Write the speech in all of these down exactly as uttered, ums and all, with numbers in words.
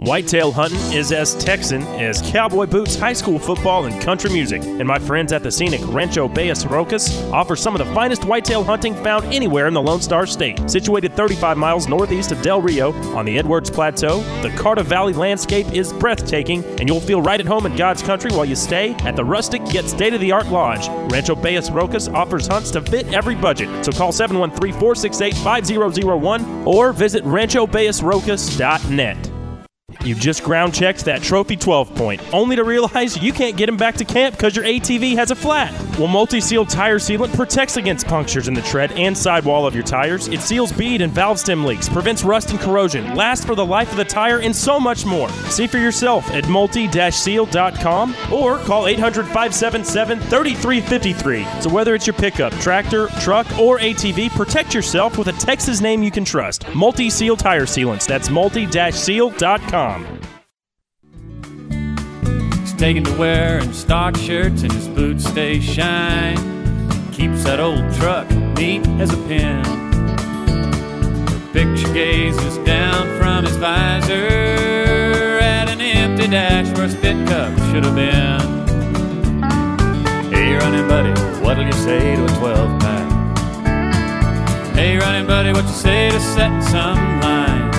Whitetail hunting is as Texan as cowboy boots, high school football, and country music. And my friends at the scenic Rancho Bayas Rocas offer some of the finest whitetail hunting found anywhere in the Lone Star State. Situated thirty-five miles northeast of Del Rio on the Edwards Plateau, the Carter Valley landscape is breathtaking, and you'll feel right at home in God's country while you stay at the rustic yet state-of-the-art lodge. Rancho Bayas Rocas offers hunts to fit every budget. So call seven one three, four six eight, five zero zero one or visit rancho bayas rocas dot net. You've just ground checked that trophy twelve point, only to realize you can't get him back to camp because your A T V has a flat. Well, Multi-Seal Tire Sealant protects against punctures in the tread and sidewall of your tires. It seals bead and valve stem leaks, prevents rust and corrosion, lasts for the life of the tire, and so much more. See for yourself at multi dash seal dot com or call eight hundred, five seven seven, three three five three. So whether it's your pickup, tractor, truck, or A T V, protect yourself with a Texas name you can trust. Multi-Seal Tire Sealants. That's multi dash seal dot com. He's taken to wearing stock shirts and his boots stay shine. Keeps that old truck neat as a pin. Her picture gazes down from his visor at an empty dash where a spit cup should have been. Hey, running buddy, what'll you say to a twelve pack? Hey, running buddy, what you say to setting some lines?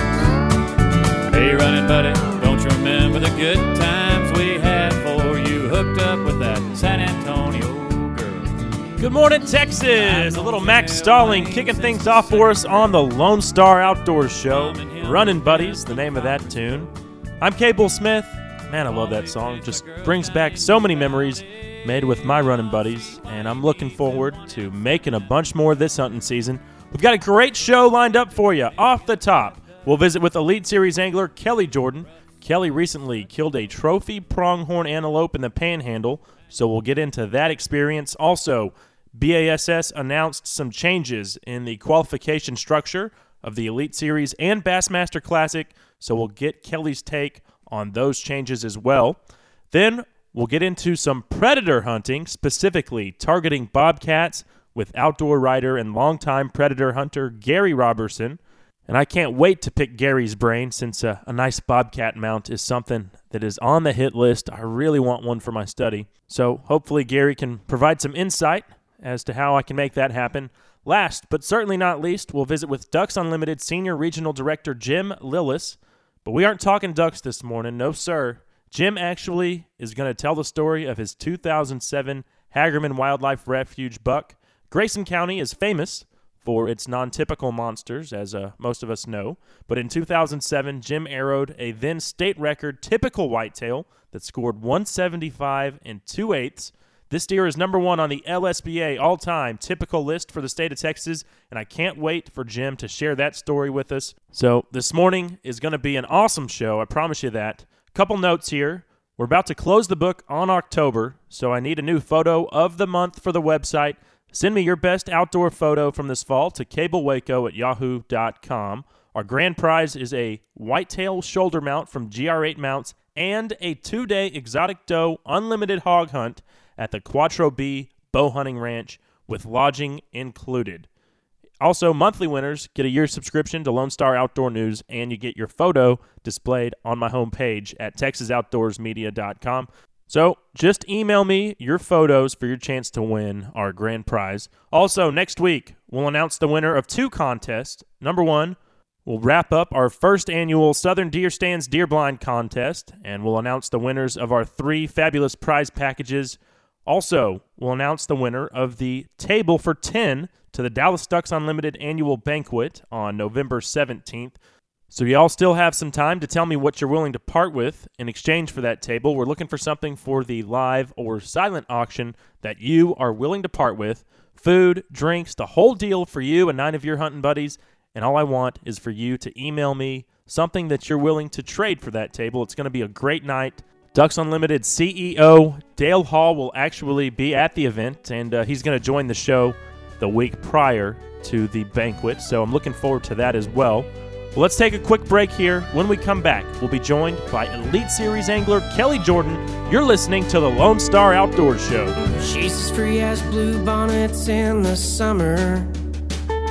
Hey, running buddy, don't you remember the good times we had for you hooked up with that San Antonio girl? Good morning, Texas. A little Max Stalling kicking things off for us on the Lone Star Outdoors Show. Running Buddies, the name of that tune. I'm Cable Smith. Man, I love that song. Just brings back so many memories made with my running buddies, and I'm looking forward to making a bunch more this hunting season. We've got a great show lined up for you. Off the top, we'll visit with Elite Series angler Kelly Jordan. Kelly recently killed a trophy pronghorn antelope in the Panhandle, so we'll get into that experience. Also, B A S S announced some changes in the qualification structure of the Elite Series and Bassmaster Classic, so we'll get Kelly's take on those changes as well. Then we'll get into some predator hunting, specifically targeting bobcats with outdoor writer and longtime predator hunter Gary Robertson. And I can't wait to pick Gary's brain since a, a nice bobcat mount is something that is on the hit list. I really want one for my study. So hopefully Gary can provide some insight as to how I can make that happen. Last, but certainly not least, we'll visit with Ducks Unlimited Senior Regional Director Jim Lillis. But we aren't talking ducks this morning, no sir. Jim actually is going to tell the story of his two thousand seven Hagerman Wildlife Refuge buck. Grayson County is famous for its non-typical monsters, as uh, most of us know. But in two thousand seven, Jim arrowed a then state record typical whitetail that scored one seventy-five and two eighths. This deer is number one on the L S B A all-time typical list for the state of Texas, and I can't wait for Jim to share that story with us. So this morning is going to be an awesome show, I promise you that. Couple notes here. We're about to close the book on October, so I need a new photo of the month for the website. Send me your best outdoor photo from this fall to cablewaco at yahoo dot com. Our grand prize is a whitetail shoulder mount from G R eight Mounts and a two-day exotic doe unlimited hog hunt at the Quattro B Bow Hunting Ranch with lodging included. Also, monthly winners get a year subscription to Lone Star Outdoor News, and you get your photo displayed on my homepage at texas outdoors media dot com. So just email me your photos for your chance to win our grand prize. Also, next week, we'll announce the winner of two contests. Number one, we'll wrap up our first annual Southern Deer Stands Deer Blind Contest, and we'll announce the winners of our three fabulous prize packages. Also, we'll announce the winner of the table for ten to the Dallas Ducks Unlimited Annual Banquet on November seventeenth. So y'all still have some time to tell me what you're willing to part with in exchange for that table. We're looking for something for the live or silent auction that you are willing to part with. Food, drinks, the whole deal for you and nine of your hunting buddies. And all I want is for you to email me something that you're willing to trade for that table. It's going to be a great night. Ducks Unlimited C E O Dale Hall will actually be at the event, and uh, he's going to join the show the week prior to the banquet. So I'm looking forward to that as well. Well, let's take a quick break here. When we come back, we'll be joined by Elite Series angler Kelly Jordan. You're listening to the Lone Star Outdoors Show. She's as free as blue bonnets in the summer.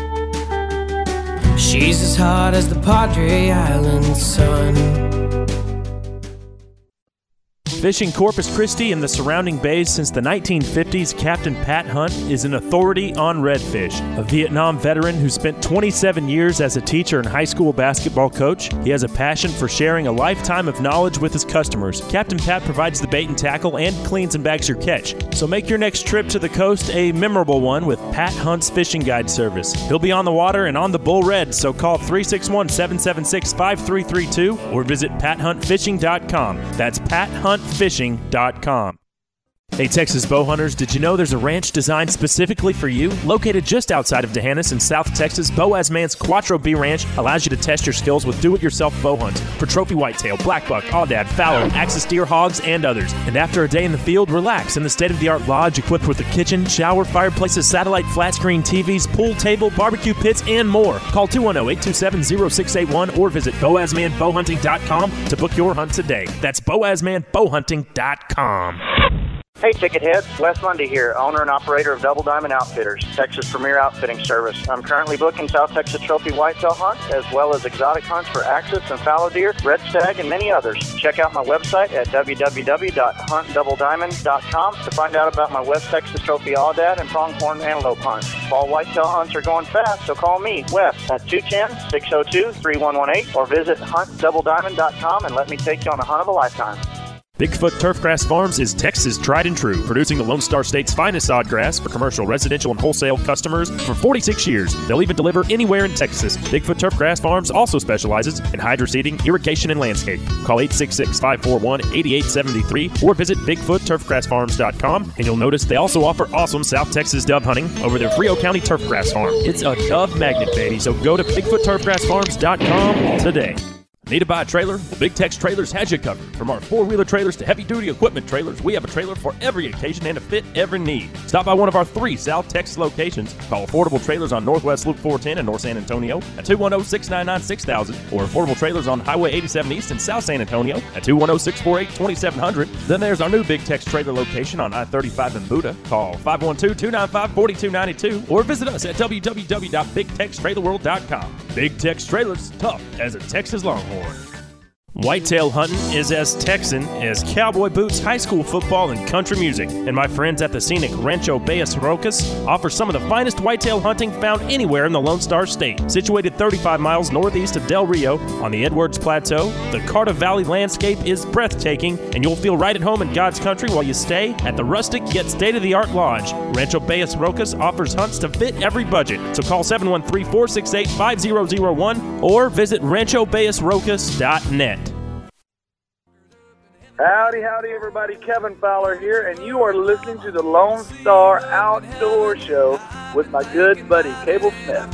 She's as hot as the Padre Island sun. Fishing Corpus Christi and the surrounding bays since the nineteen fifties, Captain Pat Hunt is an authority on redfish. A Vietnam veteran who spent twenty-seven years as a teacher and high school basketball coach, he has a passion for sharing a lifetime of knowledge with his customers. Captain Pat provides the bait and tackle and cleans and bags your catch. So make your next trip to the coast a memorable one with Pat Hunt's Fishing Guide service. He'll be on the water and on the Bull Red, so call three six one, seven seven six, five three three two or visit pat hunt fishing dot com. That's pat hunt fishing dot com. Hey Texas bow hunters, did you know there's a ranch designed specifically for you? Located just outside of D'Hanis in South Texas, Boaz Mann's Quattro B Ranch allows you to test your skills with do-it-yourself bow hunting for trophy whitetail, blackbuck, aoudad, fallow, axis deer, hogs, and others. And after a day in the field, relax in the state-of-the-art lodge equipped with a kitchen, shower, fireplaces, satellite flat-screen T Vs, pool table, barbecue pits, and more. Call two one zero, eight two seven, zero six eight one or visit boaz man bow hunting dot com to book your hunt today. That's boaz man bow hunting dot com. Hey Ticket Heads, Wes Lundy here, owner and operator of Double Diamond Outfitters, Texas' premier outfitting service. I'm currently booking South Texas trophy whitetail hunts, as well as exotic hunts for axis and fallow deer, red stag, and many others. Check out my website at w w w dot hunt double diamond dot com to find out about my West Texas trophy aoudad and pronghorn antelope hunts. Fall whitetail hunts are going fast, so call me, Wes, at two one zero, six zero two, three one one eight or visit hunt double diamond dot com and let me take you on a hunt of a lifetime. Bigfoot Turfgrass Farms is Texas' tried and true, producing the Lone Star State's finest oddgrass for commercial, residential, and wholesale customers for forty-six years. They'll even deliver anywhere in Texas. Bigfoot Turfgrass Farms also specializes in hydroseeding, irrigation, and landscape. Call eight six six, five four one, eight eight seven three or visit bigfoot turf grass farms dot com, and you'll notice they also offer awesome South Texas dove hunting over their Frio County Turfgrass Farm. It's a dove magnet, baby, so go to bigfoot turf grass farms dot com today. Need to buy a trailer? Well, Big Tex Trailers has you covered. From our four-wheeler trailers to heavy-duty equipment trailers, we have a trailer for every occasion and to fit every need. Stop by one of our three South Texas locations. Call Affordable Trailers on Northwest Loop four ten in North San Antonio at two one zero, six nine nine, six thousand or Affordable Trailers on Highway eighty-seven East in South San Antonio at two one zero, six four eight, two seven zero zero. Then there's our new Big Tex Trailer location on I thirty-five in Buda. Call five one two, two nine five, four two nine two or visit us at w w w dot big tex trailer world dot com. Big Tex Trailers, tough as a Texas Longhorn. Whitetail hunting is as Texan as cowboy boots, high school football, and country music. And my friends at the scenic Rancho Bayas Rocas offer some of the finest whitetail hunting found anywhere in the Lone Star State. Situated thirty-five miles northeast of Del Rio on the Edwards Plateau, the Carter Valley landscape is breathtaking, and you'll feel right at home in God's country while you stay at the rustic yet state-of-the-art lodge. Rancho Bayas Rocas offers hunts to fit every budget. So call seven one three, four six eight, five zero zero one or visit rancho bayas rocas dot net. Howdy, howdy, everybody. Kevin Fowler here, and you are listening to the Lone Star Outdoor Show with my good buddy, Cable Smith.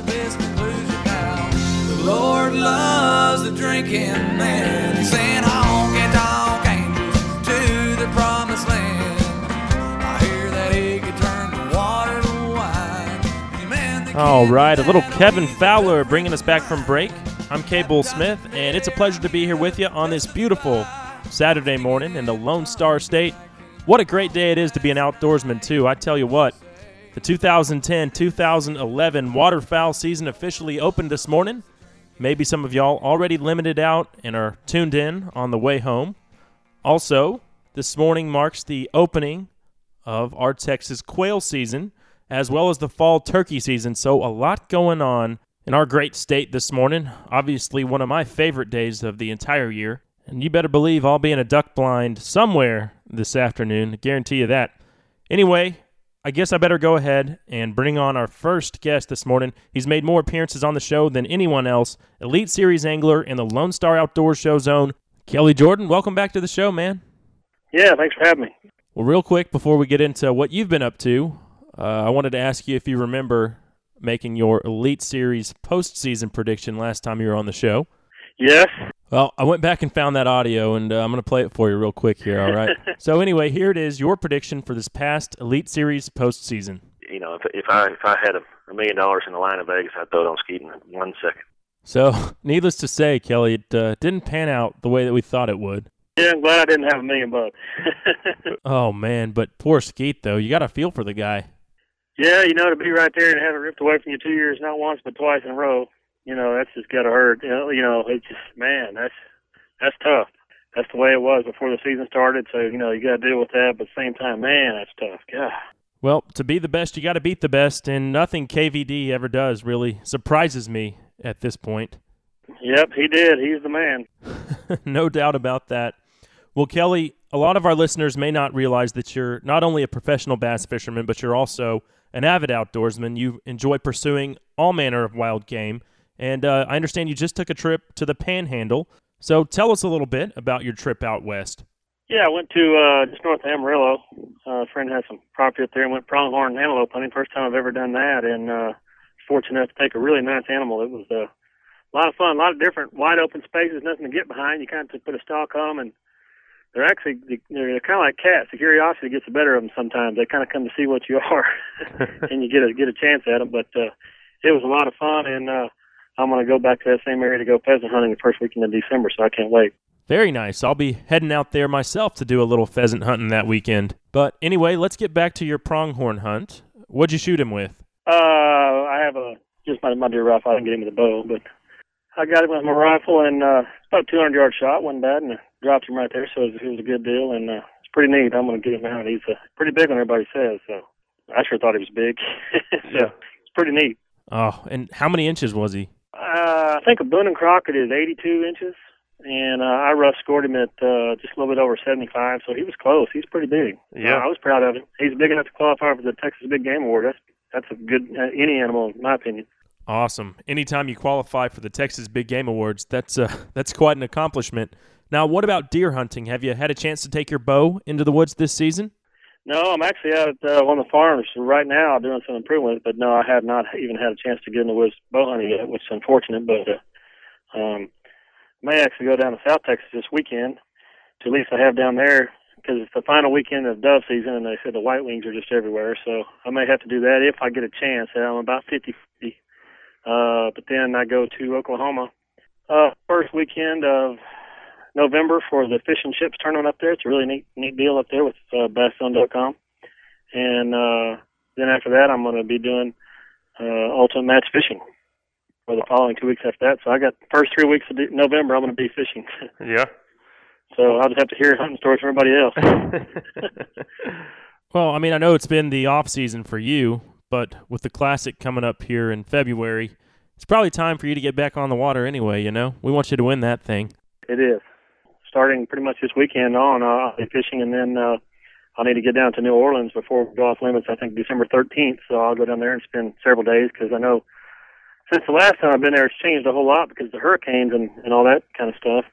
The Lord loves the drinking man. He's saying, honky tonk angels to the promised land. I hear that he could turn the water to wine. Man, All right, a little Kevin Fowler bringing us back from break. I'm Cable Smith, and it's a pleasure to be here with you on this beautiful Saturday morning in the Lone Star State. What a great day it is to be an outdoorsman, too. I tell you what, the two thousand ten two thousand eleven waterfowl season officially opened this morning. Maybe some of y'all already limited out and are tuned in on the way home. Also, this morning marks the opening of our Texas quail season, as well as the fall turkey season, so a lot going on in our great state this morning. Obviously, one of my favorite days of the entire year. And you better believe I'll be in a duck blind somewhere this afternoon. I guarantee you that. Anyway, I guess I better go ahead and bring on our first guest this morning. He's made more appearances on the show than anyone else. Elite Series angler in the Lone Star Outdoor Show Zone. Kelly Jordan, welcome back to the show, man. Yeah, thanks for having me. Well, real quick, before we get into what you've been up to, uh, I wanted to ask you if you remember making your Elite Series postseason prediction last time you were on the show. Yes. Well, I went back and found that audio, and uh, I'm going to play it for you real quick here, all right? So anyway, here it is, your prediction for this past Elite Series postseason. You know, if, if I if I had a, a million dollars in the line of Vegas, I'd throw it on Skeeton in one second. So, needless to say, Kelly, it uh, didn't pan out the way that we thought it would. Yeah, I'm glad I didn't have a million bucks. Oh, man, but poor Skeet, though. You got to feel for the guy. Yeah, you know, to be right there and have it ripped away from you two years, not once but twice in a row. You know, that's just got to hurt. You know, you know, it's just, man, that's that's tough. that's the way it was before the season started. So, you know, you got to deal with that. But at the same time, man, that's tough. God. Well, to be the best, you got to beat the best, and nothing K V D ever does really surprises me at this point. Yep, he did. He's the man. No doubt about that. Well, Kelly, a lot of our listeners may not realize that you're not only a professional bass fisherman, but you're also an avid outdoorsman. You enjoy pursuing all manner of wild game, and uh, I understand you just took a trip to the Panhandle. So tell us a little bit about your trip out west. Yeah, I went to uh, just north of Amarillo. Uh, a friend had some property up there and went pronghorn antelope hunting. First time I've ever done that, and uh, fortunate enough to take a really nice animal. It was uh, a lot of fun, a lot of different wide open spaces, nothing to get behind. You kind of put a stalk on them, and they're actually they're kind of like cats. The curiosity gets the better of them sometimes. They kind of come to see what you are, and you get a get a chance at them. But uh, it was a lot of fun, and uh, I'm going to go back to that same area to go pheasant hunting the first weekend of December, so I can't wait. Very nice. I'll be heading out there myself to do a little pheasant hunting that weekend. But anyway, let's get back to your pronghorn hunt. What'd you shoot him with? Uh, I have a just my, my deer rifle. I didn't get him with a bow, but I got him with my rifle, and uh, about a two hundred yard shot. Wasn't bad, and I dropped him right there, so it was, it was a good deal, and uh, it's pretty neat. I'm going to get him out. He's uh, pretty big on everybody says, so I sure thought he was big. So it's pretty neat. Oh, and how many inches was he? Uh, I think a Boone and Crockett is eighty-two inches, and uh, I rough scored him at uh, just a little bit over seventy-five, so he was close. He's pretty big. Yeah, uh, I was proud of him. He's big enough to qualify for the Texas Big Game Award. That's that's a good uh, any animal, in my opinion. Awesome. Anytime you qualify for the Texas Big Game Awards, that's uh, that's quite an accomplishment. Now, what about deer hunting? Have you had a chance to take your bow into the woods this season? No, I'm actually out at uh, one of the farms right now doing some improvement, but no, I have not even had a chance to get in the woods bow hunting yet, which is unfortunate, but uh, um, may actually go down to South Texas this weekend to at least I have down there because it's the final weekend of dove season, and they said the white wings are just everywhere, so I may have to do that if I get a chance. I'm about fifty-fifty, uh, but then I go to Oklahoma uh, first weekend of November for the Fish and Chips tournament up there. It's a really neat neat deal up there with uh, bass zone dot com. And uh, then after that, I'm going to be doing uh, ultimate match fishing for the following two weeks after that. So I got the first three weeks of November, I'm going to be fishing. Yeah. So I'll just have to hear hunting stories from everybody else. Well, I mean, I know it's been the off season for you, but with the Classic coming up here in February, it's probably time for you to get back on the water anyway, you know? We want you to win that thing. It is. Starting pretty much this weekend on, uh, I'll be fishing, and then uh, I'll need to get down to New Orleans before we go off limits, I think December thirteenth. So I'll go down there and spend several days because I know since the last time I've been there, it's changed a whole lot because of the hurricanes and, and all that kind of stuff.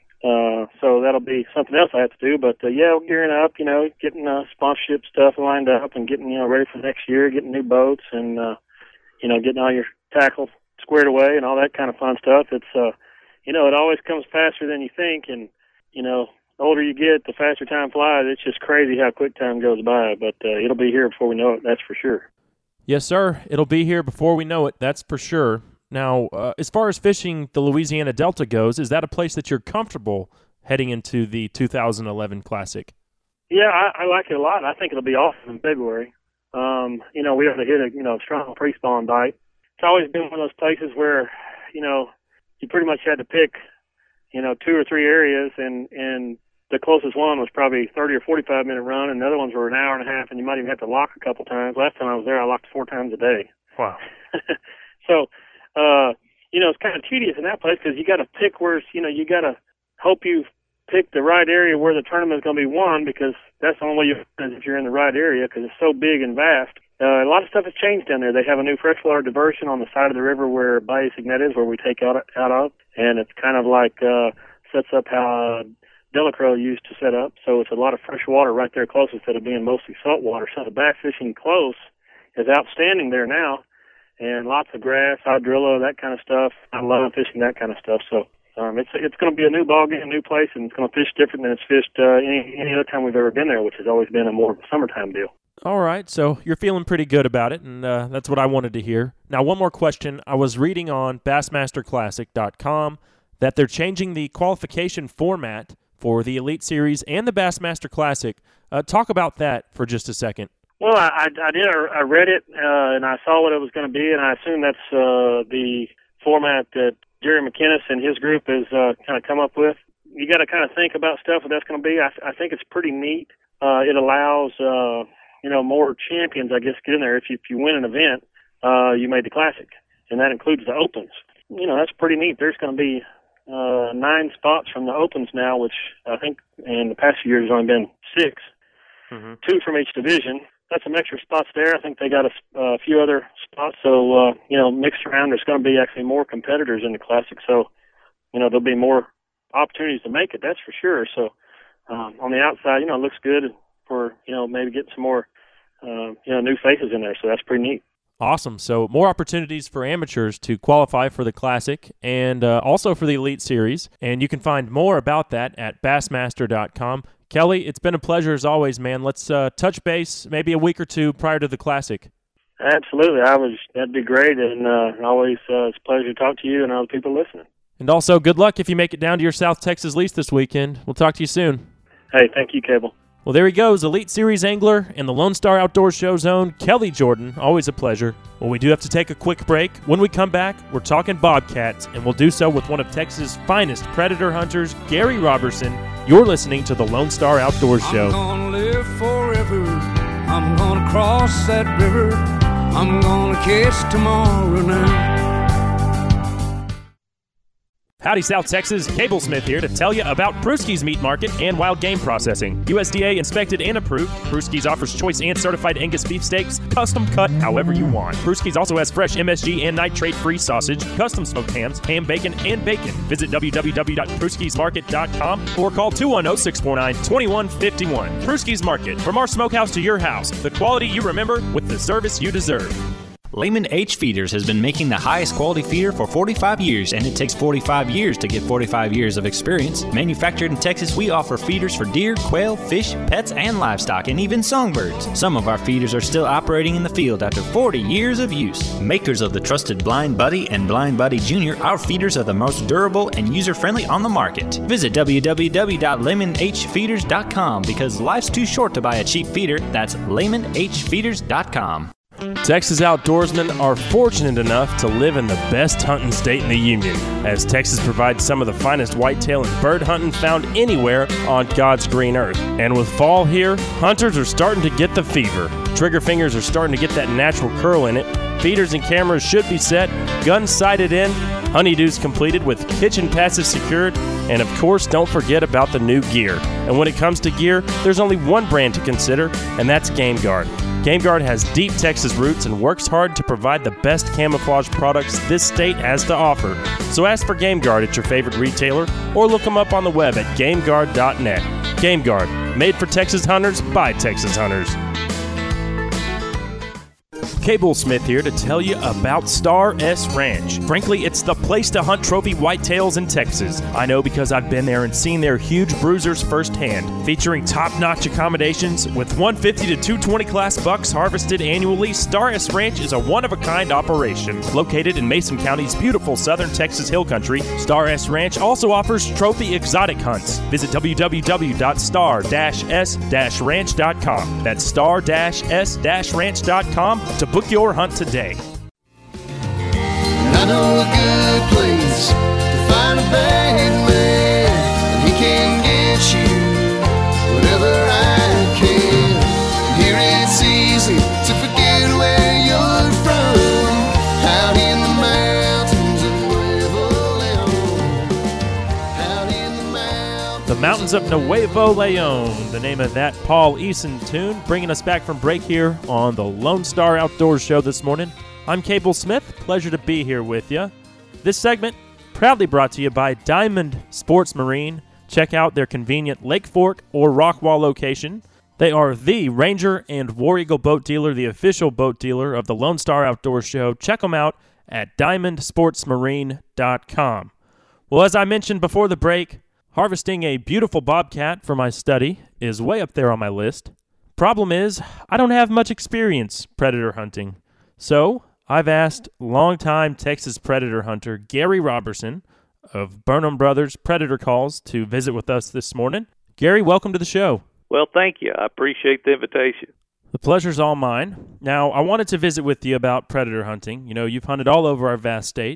Uh, so that'll be something else I have to do. But, uh, yeah, we're gearing up, you know, getting uh, sponsorship stuff lined up and getting, you know, ready for next year, getting new boats and, uh, you know, getting all your tackle squared away and all that kind of fun stuff. It's, uh, you know, it always comes faster than you think, and you know, the older you get, the faster time flies. It's just crazy how quick time goes by, but uh, it'll be here before we know it, that's for sure. Yes, sir. It'll be here before we know it, that's for sure. Now, uh, as far as fishing the Louisiana Delta goes, is that a place that you're comfortable heading into the two thousand eleven Classic? Yeah, I, I like it a lot. I think it'll be awesome in February. Um, you know, we have to hit a, you know, strong pre-spawn bite. It's always been one of those places where, you know, you pretty much had to pick you know, two or three areas, and, and the closest one was probably thirty or forty-five minute run, and the other ones were an hour and a half, and you might even have to lock a couple times. Last time I was there, I locked four times a day. Wow. So, uh, you know, it's kind of tedious in that place because you got to pick where, you know, you got to hope you pick the right area where the tournament is going to be won, because that's the only way you win if you're in the right area, because it's so big and vast. Uh, a lot of stuff has changed down there. They have a new freshwater diversion on the side of the river where Bayou Signet is, where we take out out of, and it's kind of like uh, sets up how uh, Delacroix used to set up. So it's a lot of fresh water right there close instead of being mostly salt water. So the bass fishing close is outstanding there now, and lots of grass, hydrilla, that kind of stuff. I love fishing that kind of stuff. So um, it's it's going to be a new ballgame, a new place, and it's going to fish different than it's fished uh, any any other time we've ever been there, which has always been a more of a summertime deal. All right, so you're feeling pretty good about it, and uh, that's what I wanted to hear. Now, one more question. I was reading on Bassmaster Classic dot com that they're changing the qualification format for the Elite Series and the Bassmaster Classic. Uh, talk about that for just a second. Well, I, I did. I read it, uh, and I saw what it was going to be, and I assume that's uh, the format that Jerry McInnes and his group has uh, kind of come up with. you got to kind of think about stuff what that's going to be. I, I think it's pretty neat. Uh, it allows, uh, you know, more champions, I guess, get in there. If you, if you win an event, uh, you made the Classic, and that includes the Opens. You know, that's pretty neat. There's going to be uh, nine spots from the Opens now, which I think in the past few years has only been six, mm-hmm. two from each division. That's some extra spots there. I think they got a, a few other spots. So, uh, you know, mixed around, there's going to be actually more competitors in the Classic. So, you know, there'll be more opportunities to make it, that's for sure. So um, on the outside, you know, it looks good for, you know, maybe get some more, uh, you know, new faces in there. So that's pretty neat. Awesome. So more opportunities for amateurs to qualify for the Classic and uh, also for the Elite Series. And you can find more about that at bassmaster dot com. Kelly, it's been a pleasure as always, man. Let's uh, touch base maybe a week or two prior to the Classic. Absolutely. I was, that'd be great. And uh, always uh, it's a pleasure to talk to you and all the people listening. And also, good luck if you make it down to your South Texas lease this weekend. We'll talk to you soon. Hey, thank you, Cable. Well, there he goes, Elite Series angler and the Lone Star Outdoors Show's own Kelly Jordan. Always a pleasure. Well, we do have to take a quick break. When we come back, we're talking bobcats, and we'll do so with one of Texas' finest predator hunters, Gary Robertson. You're listening to the Lone Star Outdoors Show. I'm gonna live forever. I'm gonna cross that river. I'm gonna catch tomorrow night. Howdy, South Texas. Cable Smith here to tell you about Pruski's Meat Market and Wild Game Processing. U S D A inspected and approved, Pruski's offers choice and certified Angus beef steaks, custom cut however you want. Pruski's also has fresh M S G and nitrate-free sausage, custom smoked hams, ham bacon, and bacon. Visit w w w dot pruskis market dot com or call two one zero, six four nine, two one five one. Pruski's Market, from our smokehouse to your house. The quality you remember with the service you deserve. Lehman H Feeders has been making the highest quality feeder for forty-five years, and it takes forty-five years to get forty-five years of experience. Manufactured in Texas, we offer feeders for deer, quail, fish, pets, and livestock, and even songbirds. Some of our feeders are still operating in the field after forty years of use. Makers of the trusted Blind Buddy and Blind Buddy Junior, our feeders are the most durable and user-friendly on the market. Visit w w w dot lemon h feeders dot com because life's too short to buy a cheap feeder. That's lemon h feeders dot com. Texas outdoorsmen are fortunate enough to live in the best hunting state in the Union, as Texas provides some of the finest whitetail and bird hunting found anywhere on God's green earth. And with fall here, hunters are starting to get the fever. Trigger fingers are starting to get that natural curl in it. Feeders and cameras should be set, guns sighted in, honeydews completed with kitchen passes secured, and of course, don't forget about the new gear. And when it comes to gear, there's only one brand to consider, and that's GameGuard. GameGuard has deep Texas roots and works hard to provide the best camouflage products this state has to offer. So ask for GameGuard at your favorite retailer or look them up on the web at game guard dot net. GameGuard, made for Texas hunters by Texas hunters. Cable Smith here to tell you about Star S Ranch. Frankly, it's the place to hunt trophy whitetails in Texas. I know because I've been there and seen their huge bruisers firsthand. Featuring top-notch accommodations with one fifty to two twenty class bucks harvested annually, Star S Ranch is a one-of-a-kind operation. Located in Mason County's beautiful southern Texas hill country, Star S Ranch also offers trophy exotic hunts. Visit w w w dot star dash s dash ranch dot com. That's star dash s dash ranch dot com to book your hunt today. I know a good place to find a bad man, and he can get you whatever I can. Here it's easy to forget where you're from, out in the mountains of Nuevo Leon. Out in the mountains. The Mountains of Nuevo Leon, the name of that Paul Eason tune, bringing us back from break here on the Lone Star Outdoors Show this morning. I'm Cable Smith. Pleasure to be here with you. This segment proudly brought to you by Diamond Sports Marine. Check out their convenient Lake Fork or Rockwall location. They are the Ranger and War Eagle boat dealer, the official boat dealer of the Lone Star Outdoors Show. Check them out at diamond sports marine dot com. Well, as I mentioned before the break, harvesting a beautiful bobcat for my study is way up there on my list. Problem is, I don't have much experience predator hunting. So, I've asked longtime Texas predator hunter Gary Robertson of Burnham Brothers Predator Calls to visit with us this morning. Gary, welcome to the show. Well, thank you. I appreciate the invitation. The pleasure's all mine. Now, I wanted to visit with you about predator hunting. You know, you've hunted all over our vast state.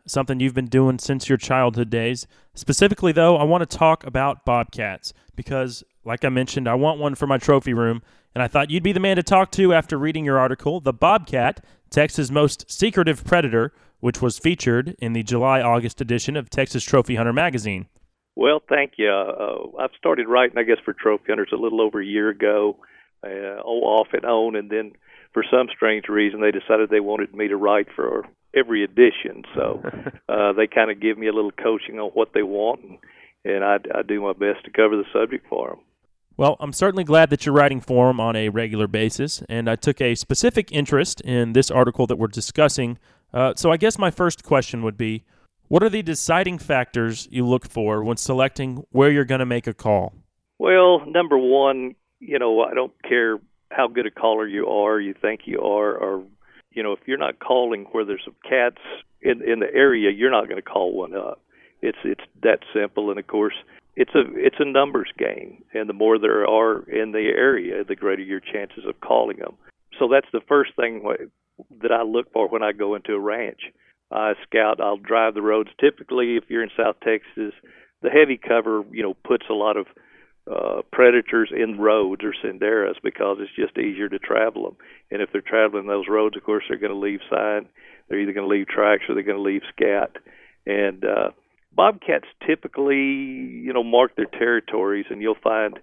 something you've been doing since your childhood days. Specifically, though, I want to talk about bobcats because, like I mentioned, I want one for my trophy room, and I thought you'd be the man to talk to after reading your article, The Bobcat, Texas' Most Secretive Predator, which was featured in the July-August edition of Texas Trophy Hunter magazine. Well, thank you. Uh, I've started writing, I guess, for Trophy Hunters a little over a year ago, uh, off and on, and then for some strange reason they decided they wanted me to write for every edition. So uh, they kind of give me a little coaching on what they want, and, and I, I do my best to cover the subject for them. Well, I'm certainly glad that you're writing for them on a regular basis, and I took a specific interest in this article that we're discussing. Uh, so I guess my first question would be, what are the deciding factors you look for when selecting where you're going to make a call? Well, number one, you know, I don't care how good a caller you are, you think you are, or, you know, if you're not calling where there's some cats in in the area, you're not going to call one up. It's it's that simple, and of course, it's a it's a numbers game, and the more there are in the area, the greater your chances of calling them. So that's the first thing that I look for when I go into a ranch. I scout, I'll drive the roads. Typically, if you're in South Texas, the heavy cover, you know, puts a lot of uh, predators in roads or senderos because it's just easier to travel them. And if they're traveling those roads, of course, they're going to leave sign. They're either going to leave tracks or they're going to leave scat. And uh, bobcats typically, you know, mark their territories, and you'll find,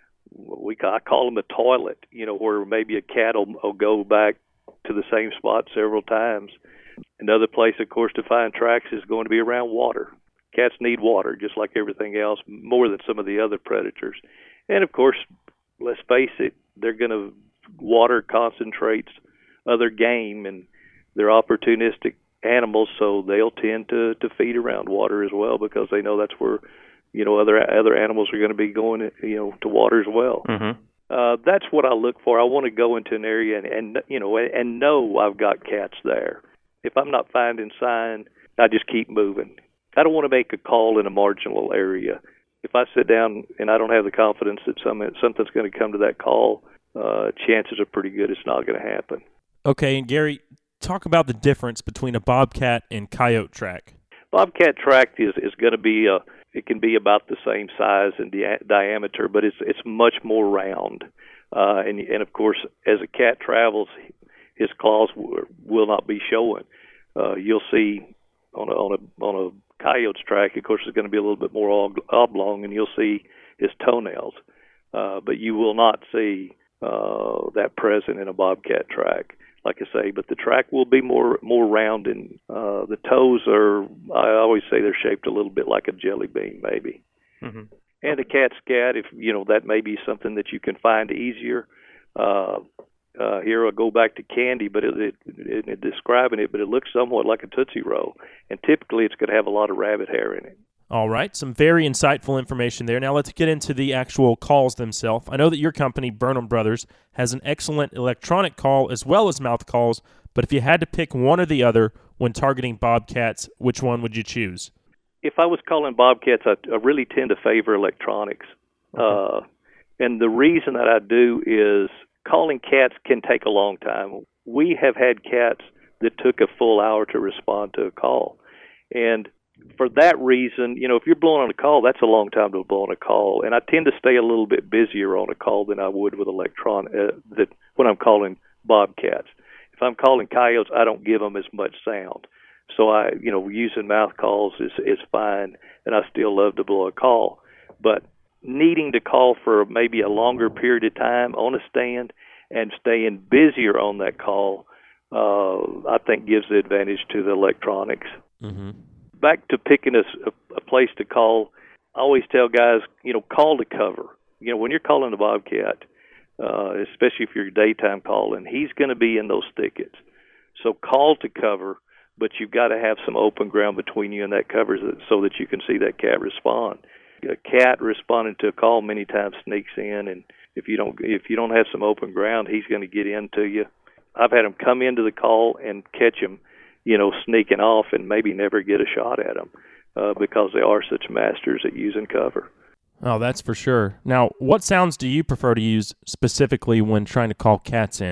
we I call them a toilet, you know, where maybe a cat will, will go back to the same spot several times. Another place, of course, to find tracks is going to be around water. Cats need water, just like everything else, more than some of the other predators. And, of course, let's face it, they're going to, water concentrates other game, and they're opportunistic animals, so they'll tend to, to feed around water as well because they know that's where, you know, other other animals are going to be going, you know, to water as well. Mm-hmm. Uh, that's what I look for. I want to go into an area and, and you know, and know I've got cats there. If I'm not finding sign, I just keep moving. I don't want to make a call in a marginal area. If I sit down and I don't have the confidence that some, something's going to come to that call, uh, chances are pretty good it's not going to happen. Okay, and Gary, talk about the difference between a bobcat and coyote track. Bobcat track is, is going to be, a, it can be about the same size and di- diameter, but it's it's much more round. Uh, and, and, of course, as a cat travels, his claws w- will not be showing. Uh, you'll see on a, on a on a coyote's track, of course, it's going to be a little bit more oblong, and you'll see his toenails. Uh, but you will not see uh, that present in a bobcat track, like I say. But the track will be more more round, and uh, the toes are, I always say they're shaped a little bit like a jelly bean, maybe. Mm-hmm. And a cat scat, if you know, that may be something that you can find easier. Uh, Uh, here I'll go back to candy, but it, it, it, it describing it, but it looks somewhat like a Tootsie Roll, and typically it's going to have a lot of rabbit hair in it. All right, some very insightful information there. Now let's get into the actual calls themselves. I know that your company, Burnham Brothers, has an excellent electronic call as well as mouth calls, but if you had to pick one or the other when targeting bobcats, which one would you choose? If I was calling bobcats, I, I really tend to favor electronics, okay. uh, and the reason that I do is calling cats can take a long time. We have had cats that took a full hour to respond to a call. And for that reason, you know, if you're blowing on a call, that's a long time to blow on a call. And I tend to stay a little bit busier on a call than I would with electron uh, that when I'm calling bobcats. If I'm calling coyotes, I don't give them as much sound. So I, you know, using mouth calls is is fine, and I still love to blow a call. But needing to call for maybe a longer period of time on a stand and staying busier on that call, uh, I think gives the advantage to the electronics. Mm-hmm. Back to picking a, a place to call, I always tell guys, you know, call to cover. You know, when you're calling a bobcat, uh, especially if you're daytime calling, he's going to be in those thickets. So call to cover, but you've got to have some open ground between you and that cover so that you can see that cat respond. A cat responding to a call many times sneaks in, and if you don't if you don't have some open ground, he's going to get into you. I've had him come into the call and catch him, you know, sneaking off, and maybe never get a shot at him uh, because they are such masters at using cover. Oh, that's for sure. Now, what sounds do you prefer to use specifically when trying to call cats in?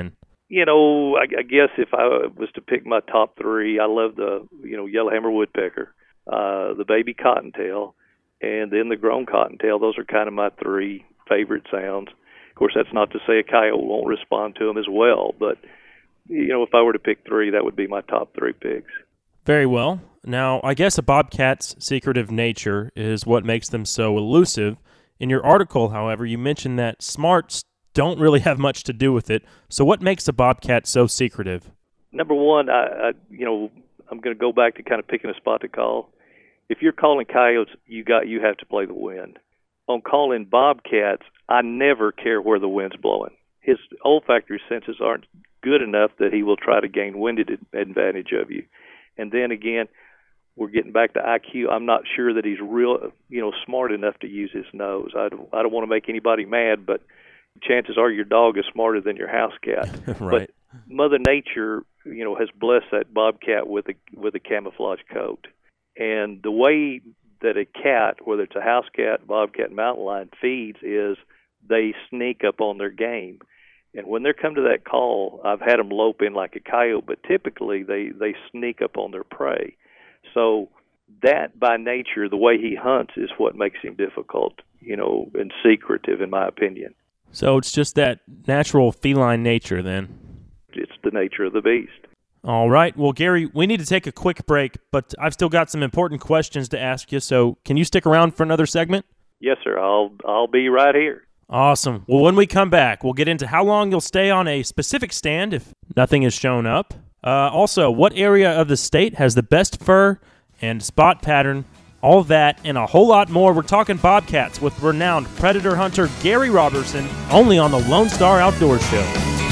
You know, I, I guess if I was to pick my top three, I love the, you know, yellowhammer woodpecker, uh, the baby cottontail, and then the grown cottontail. Those are kind of my three favorite sounds. Of course, that's not to say a coyote won't respond to them as well, but, you know, if I were to pick three, that would be my top three picks. Very well. Now, I guess a bobcat's secretive nature is what makes them so elusive. In your article, however, you mentioned that smarts don't really have much to do with it. So what makes a bobcat so secretive? Number one, I, I you know, I'm going to go back to kind of picking a spot to call. If you're calling coyotes, you got you have to play the wind. On calling bobcats, I never care where the wind's blowing. His olfactory senses aren't good enough that he will try to gain wind advantage of you. And then again, we're getting back to I Q. I'm not sure that he's real, you know, smart enough to use his nose. I don't, I don't want to make anybody mad, but chances are your dog is smarter than your house cat. Right. But Mother Nature, you know, has blessed that bobcat with a with a camouflage coat. And the way that a cat, whether it's a house cat, bobcat, mountain lion, feeds is they sneak up on their game. And when they come to that call, I've had them lope in like a coyote, but typically they, they sneak up on their prey. So that, by nature, the way he hunts is what makes him difficult, you know, and secretive, in my opinion. So it's just that natural feline nature, then? It's the nature of the beast. All right. Well, Gary, we need to take a quick break, but I've still got some important questions to ask you, so can you stick around for another segment? Yes, sir. I'll I'll be right here. Awesome. Well, when we come back, we'll get into how long you'll stay on a specific stand if nothing has shown up. Uh, also, what area of the state has the best fur and spot pattern? All that and a whole lot more. We're talking bobcats with renowned predator hunter Gary Robertson, only on the Lone Star Outdoors Show.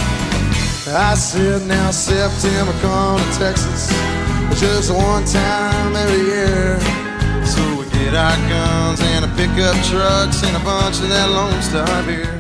I said now September come to Texas just one time every year. So we get our guns and a pickup trucks and a bunch of that Lone Star beer.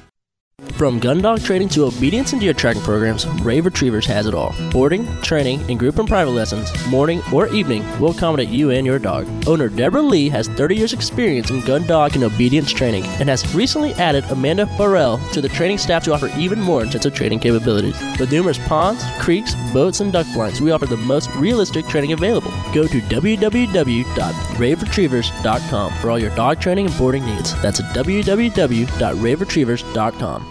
From gun dog training to obedience and deer tracking programs, Rave Retrievers has it all. Boarding, training, and group and private lessons, morning or evening, will accommodate you and your dog. Owner Deborah Lee has thirty years experience in gun dog and obedience training and has recently added Amanda Burrell to the training staff to offer even more intensive training capabilities. With numerous ponds, creeks, boats, and duck blinds, we offer the most realistic training available. Go to w w w dot rave retrievers dot com for all your dog training and boarding needs. That's w w w dot rave retrievers dot com.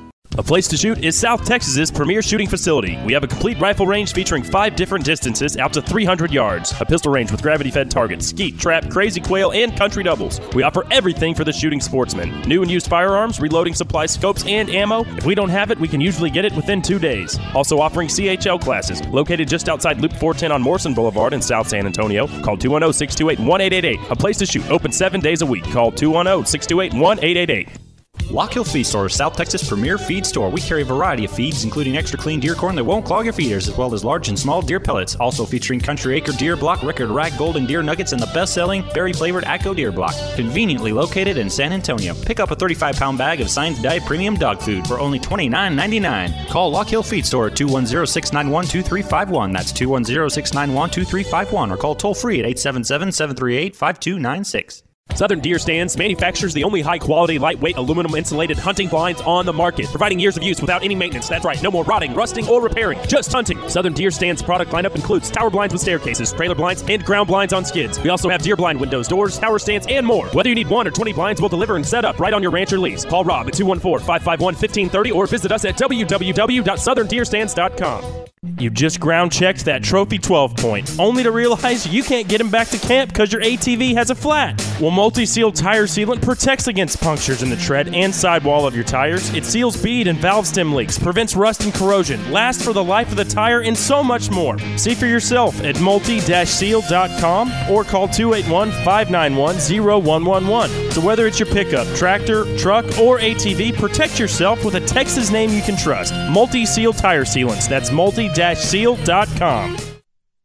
A Place to Shoot is South Texas's premier shooting facility. We have a complete rifle range featuring five different distances out to three hundred yards. A pistol range with gravity-fed targets, skeet, trap, crazy quail, and country doubles. We offer everything for the shooting sportsman. New and used firearms, reloading supplies, scopes, and ammo. If we don't have it, we can usually get it within two days. Also offering C H L classes. Located just outside Loop four ten on Morrison Boulevard in South San Antonio. Call two one zero, six two eight, one eight eight eight. A Place to Shoot, open seven days a week. Call two one zero, six two eight, one eight eight eight. Lock Hill Feed Store is South Texas' premier feed store. We carry a variety of feeds, including extra clean deer corn that won't clog your feeders, as well as large and small deer pellets. Also featuring Country Acre Deer Block, Record Rack Golden Deer Nuggets, and the best-selling berry-flavored Acco Deer Block. Conveniently located in San Antonio. Pick up a thirty-five pound bag of Science Diet Premium Dog Food for only twenty-nine ninety-nine. Call Lock Hill Feed Store at two one zero, six nine one, two three five one. That's two one zero, six nine one, two three five one. Or call toll-free at eight seven seven, seven three eight, five two nine six. Southern Deer Stands manufactures the only high-quality, lightweight, aluminum-insulated hunting blinds on the market, providing years of use without any maintenance. That's right, no more rotting, rusting, or repairing, just hunting. Southern Deer Stands product lineup includes tower blinds with staircases, trailer blinds, and ground blinds on skids. We also have deer blind windows, doors, tower stands, and more. Whether you need one or twenty blinds, we'll deliver and set up right on your ranch or lease. Call Rob at two one four, five five one, one five three zero or visit us at w w w dot southern deer stands dot com. You just ground-checked that trophy twelve point, only to realize you can't get him back to camp because your A T V has a flat. Well, Multi-Seal Tire Sealant protects against punctures in the tread and sidewall of your tires. It seals bead and valve stem leaks, prevents rust and corrosion, lasts for the life of the tire, and so much more. See for yourself at multi dash seal dot com or call two eight one, five nine one, zero one one one. So whether it's your pickup, tractor, truck, or A T V, protect yourself with a Texas name you can trust. Multi-Seal Tire Sealants. That's multi dash seal dot com.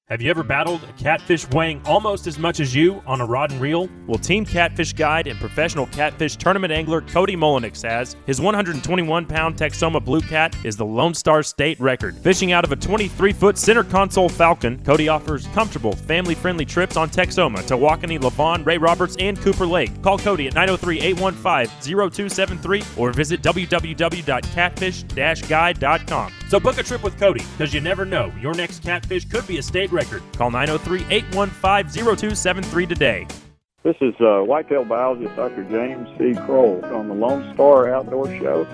Have you ever battled a catfish weighing almost as much as you on a rod and reel? Well, Team Catfish Guide and professional catfish tournament angler Cody Molinix has. His one hundred twenty-one pound Texoma Blue Cat is the Lone Star state record. Fishing out of a twenty-three foot center console Falcon, Cody offers comfortable, family-friendly trips on Texoma to Waukene, Lavon, Ray Roberts, and Cooper Lake. Call Cody at nine oh three, eight one five, oh two seven three or visit w w w dot catfish dash guide dot com. So book a trip with Cody, because you never know, your next catfish could be a state record. Call nine oh three, eight one five, oh two seven three today. This is uh, whitetail biologist Doctor James C. Kroll on the Lone Star Outdoor Show.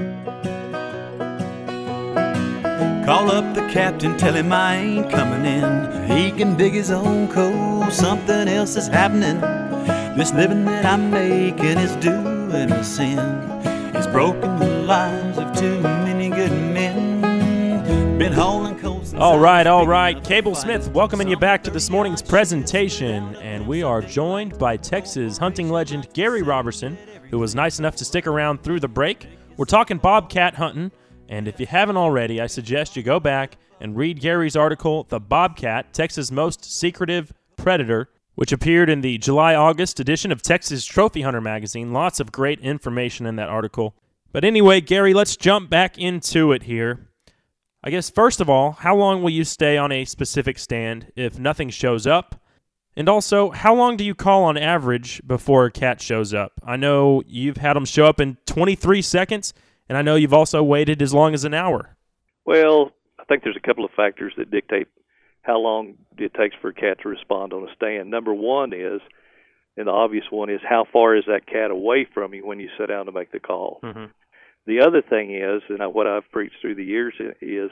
Call up the captain, tell him I ain't coming in. He can dig his own coal, something else is happening. This living that I'm making is doing a sin. It's broken the lives of too many good men. Been hauling coal. All right, all right. Cable Smith welcoming you back to this morning's presentation. And we are joined by Texas hunting legend Gary Robertson, who was nice enough to stick around through the break. We're talking bobcat hunting. And if you haven't already, I suggest you go back and read Gary's article, The Bobcat, Texas' Most Secretive Predator, which appeared in the July-August edition of Texas Trophy Hunter magazine. Lots of great information in that article. But anyway, Gary, let's jump back into it here. I guess, first of all, how long will you stay on a specific stand if nothing shows up? And also, how long do you call on average before a cat shows up? I know you've had them show up in twenty-three seconds, and I know you've also waited as long as an hour. Well, I think there's a couple of factors that dictate how long it takes for a cat to respond on a stand. Number one is, and the obvious one is, how far is that cat away from you when you sit down to make the call? Mm-hmm. The other thing is, and what I've preached through the years is,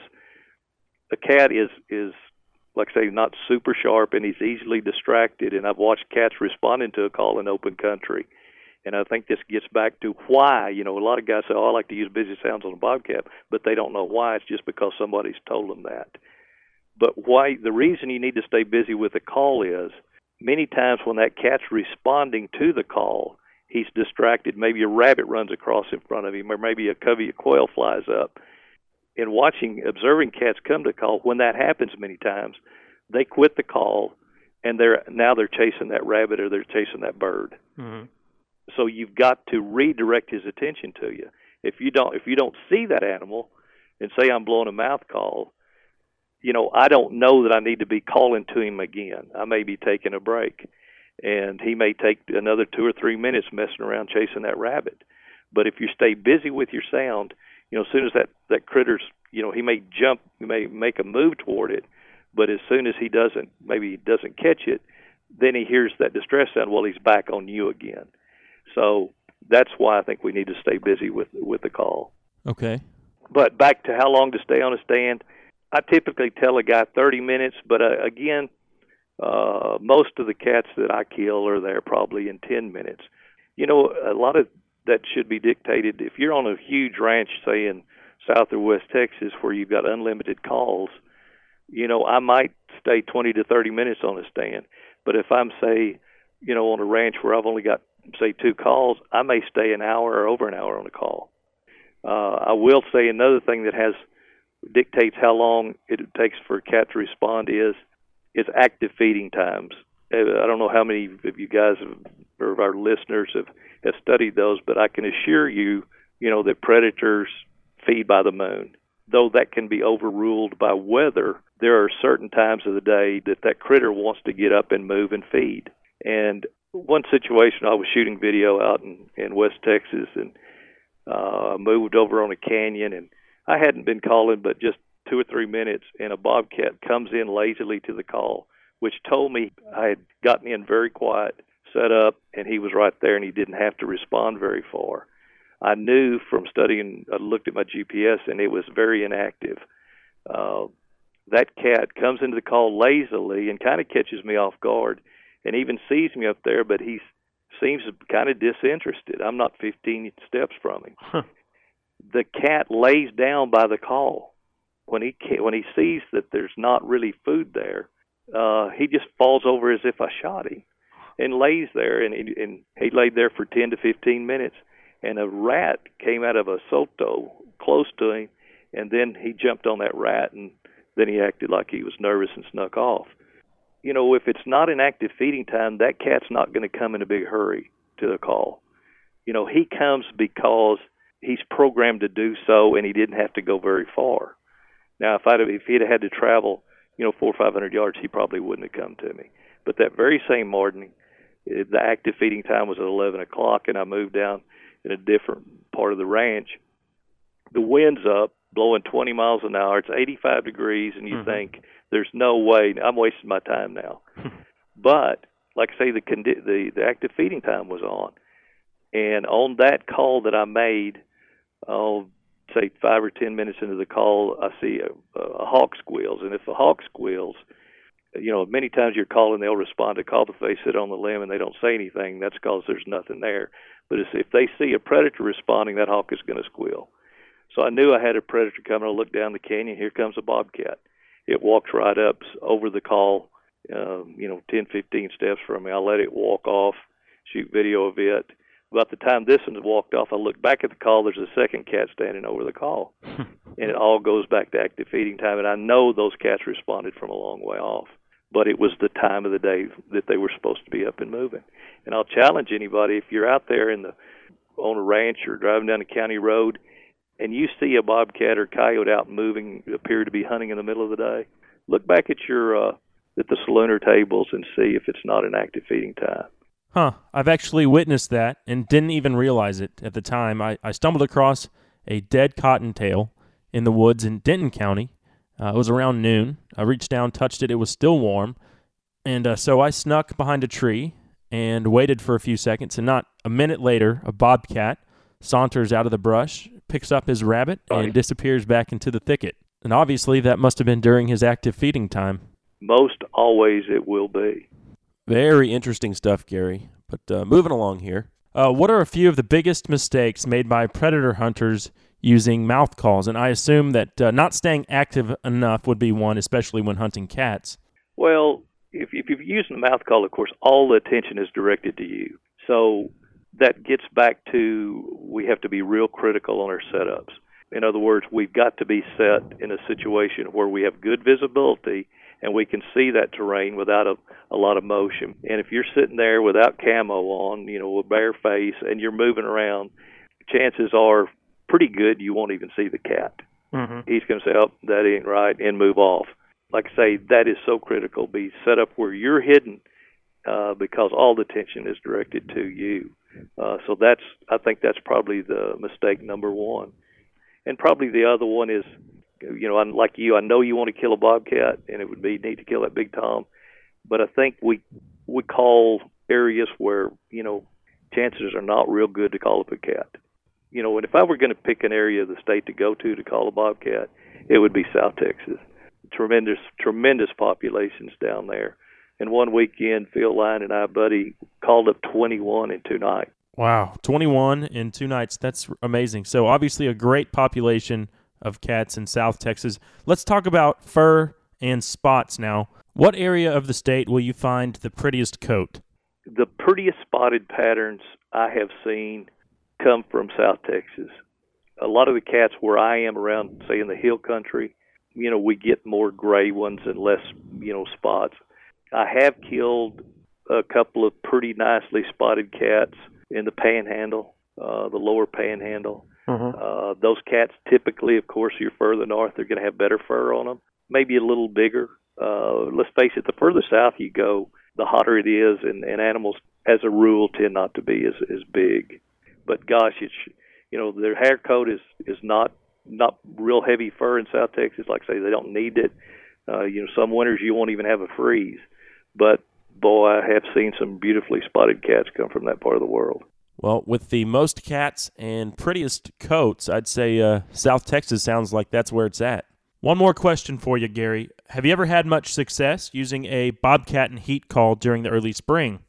a cat is, is like I say, not super sharp, and he's easily distracted. And I've watched cats responding to a call in open country. And I think this gets back to why. You know, a lot of guys say, oh, I like to use busy sounds on a bobcat, but they don't know why. It's just because somebody's told them that. But why? The reason you need to stay busy with a call is, many times when that cat's responding to the call, he's distracted. Maybe a rabbit runs across in front of him, or maybe a covey of quail flies up. And watching, observing cats come to call, when that happens many times, they quit the call, and they're now they're chasing that rabbit or they're chasing that bird. Mm-hmm. So you've got to redirect his attention to you. If you don't, if you don't see that animal, and say I'm blowing a mouth call, you know, I don't know that I need to be calling to him again. I may be taking a break. And he may take another two or three minutes messing around chasing that rabbit. But if you stay busy with your sound, you know, as soon as that, that critter's, you know, he may jump, he may make a move toward it, but as soon as he doesn't, maybe he doesn't catch it, then he hears that distress sound, well, he's back on you again. So that's why I think we need to stay busy with, with the call. Okay. But back to how long to stay on a stand, I typically tell a guy thirty minutes, but uh, again, Uh, most of the cats that I kill are there probably in ten minutes. You know, a lot of that should be dictated. If you're on a huge ranch, say in South or West Texas, where you've got unlimited calls, you know, I might stay twenty to thirty minutes on a stand. But if I'm, say, you know, on a ranch where I've only got, say, two calls, I may stay an hour or over an hour on a call. Uh, I will say another thing that has dictates how long it takes for a cat to respond is is active feeding times. I don't know how many of you guys have, or of our listeners have, have studied those, but I can assure you, you know, that predators feed by the moon. Though that can be overruled by weather, there are certain times of the day that that critter wants to get up and move and feed. And one situation, I was shooting video out in, in West Texas, and uh, moved over on a canyon, and I hadn't been calling but just two or three minutes, and a bobcat comes in lazily to the call, which told me I had gotten in very quiet, set up, and he was right there, and he didn't have to respond very far. I knew from studying, I looked at my G P S, and it was very inactive. Uh, that cat comes into the call lazily and kind of catches me off guard, and even sees me up there, but he seems kind of disinterested. I'm not fifteen steps from him. Huh. The cat lays down by the call. When he when he sees that there's not really food there, uh, he just falls over as if I shot him, and lays there. And he, and he laid there for ten to fifteen minutes. And a rat came out of a soto close to him, and then he jumped on that rat, and then he acted like he was nervous and snuck off. you know, if it's not an active feeding time, that cat's not going to come in a big hurry to the call. You know, he comes because he's programmed to do so, and he didn't have to go very far. Now, if I'd if he'd had to travel, you know, four or five hundred yards, he probably wouldn't have come to me. But that very same morning, the active feeding time was at eleven o'clock, and I moved down in a different part of the ranch. The wind's up, blowing twenty miles an hour. It's eighty-five degrees, and you mm-hmm. think, there's no way. I'm wasting my time now. But, like I say, the, condi- the the active feeding time was on. And on that call that I made, oh, say five or ten minutes into the call, I see a, a hawk squeals. And if a hawk squeals, you know, many times you're calling, they'll respond to call if they sit on the limb and they don't say anything. That's because there's nothing there. But it's, if they see a predator responding, that hawk is going to squeal. So I knew I had a predator coming. I looked down the canyon. Here comes a bobcat. It walks right up over the call, um, you know, ten, fifteen steps from me. I let it walk off, shoot video of it. About the time this one walked off, I looked back at the call. There's a second cat standing over the call. And it all goes back to active feeding time. And I know those cats responded from a long way off. But it was the time of the day that they were supposed to be up and moving. And I'll challenge anybody, if you're out there in the on a ranch or driving down a county road and you see a bobcat or coyote out moving, appear to be hunting in the middle of the day, look back at your uh, at the salooner tables and see if it's not an active feeding time. Huh. I've actually witnessed that and didn't even realize it at the time. I, I stumbled across a dead cottontail in the woods in Denton County. Uh, it was around noon. I reached down, touched it. It was still warm. And uh, so I snuck behind a tree and waited for a few seconds. And not a minute later, a bobcat saunters out of the brush, picks up his rabbit, and disappears back into the thicket. And obviously that must have been during his active feeding time. Most always it will be. Very interesting stuff, Gary. But uh, moving along here, uh, what are a few of the biggest mistakes made by predator hunters using mouth calls? And I assume that uh, not staying active enough would be one, especially when hunting cats. Well, if, if you're using a mouth call, of course, all the attention is directed to you. So that gets back to we have to be real critical on our setups. In other words, we've got to be set in a situation where we have good visibility and we can see that terrain without a, a lot of motion. And if you're sitting there without camo on, you know, with bare face, and you're moving around, chances are pretty good you won't even see the cat. Mm-hmm. He's going to say, oh, that ain't right, and move off. Like I say, that is so critical. Be set up where you're hidden uh, because all the attention is directed to you. Uh, so that's, I think that's probably the mistake number one. And probably the other one is, you know, I'm like you, I know you want to kill a bobcat, and it would be neat to kill that big tom, but I think we we call areas where, you know, chances are not real good to call up a cat. You know, and if I were going to pick an area of the state to go to to call a bobcat, it would be South Texas. Tremendous, tremendous populations down there. And one weekend, Phil Line and I, buddy, called up twenty-one in two nights. Wow, twenty-one in two nights. That's amazing. So obviously a great population of cats in South Texas. Let's talk about fur and spots now. What area of the state will you find the prettiest coat? The prettiest spotted patterns I have seen come from South Texas. A lot of the cats where I am around, say in the hill country, you know, we get more gray ones and less, you know, spots. I have killed a couple of pretty nicely spotted cats in the panhandle, uh, the lower panhandle. Mm-hmm. Uh, those cats typically, of course, you're further north, they're going to have better fur on them, maybe a little bigger. Uh, let's face it, the further south you go, the hotter it is, and, and animals, as a rule, tend not to be as, as big. But gosh, it's, you know, their hair coat is, is not not real heavy fur in South Texas. Like I say, they don't need it. Uh, you know, some winters you won't even have a freeze. But boy, I have seen some beautifully spotted cats come from that part of the world. Well, with the most cats and prettiest coats, I'd say uh, South Texas sounds like that's where it's at. One more question for you, Gary. Have you ever had much success using a bobcat and heat call during the early spring?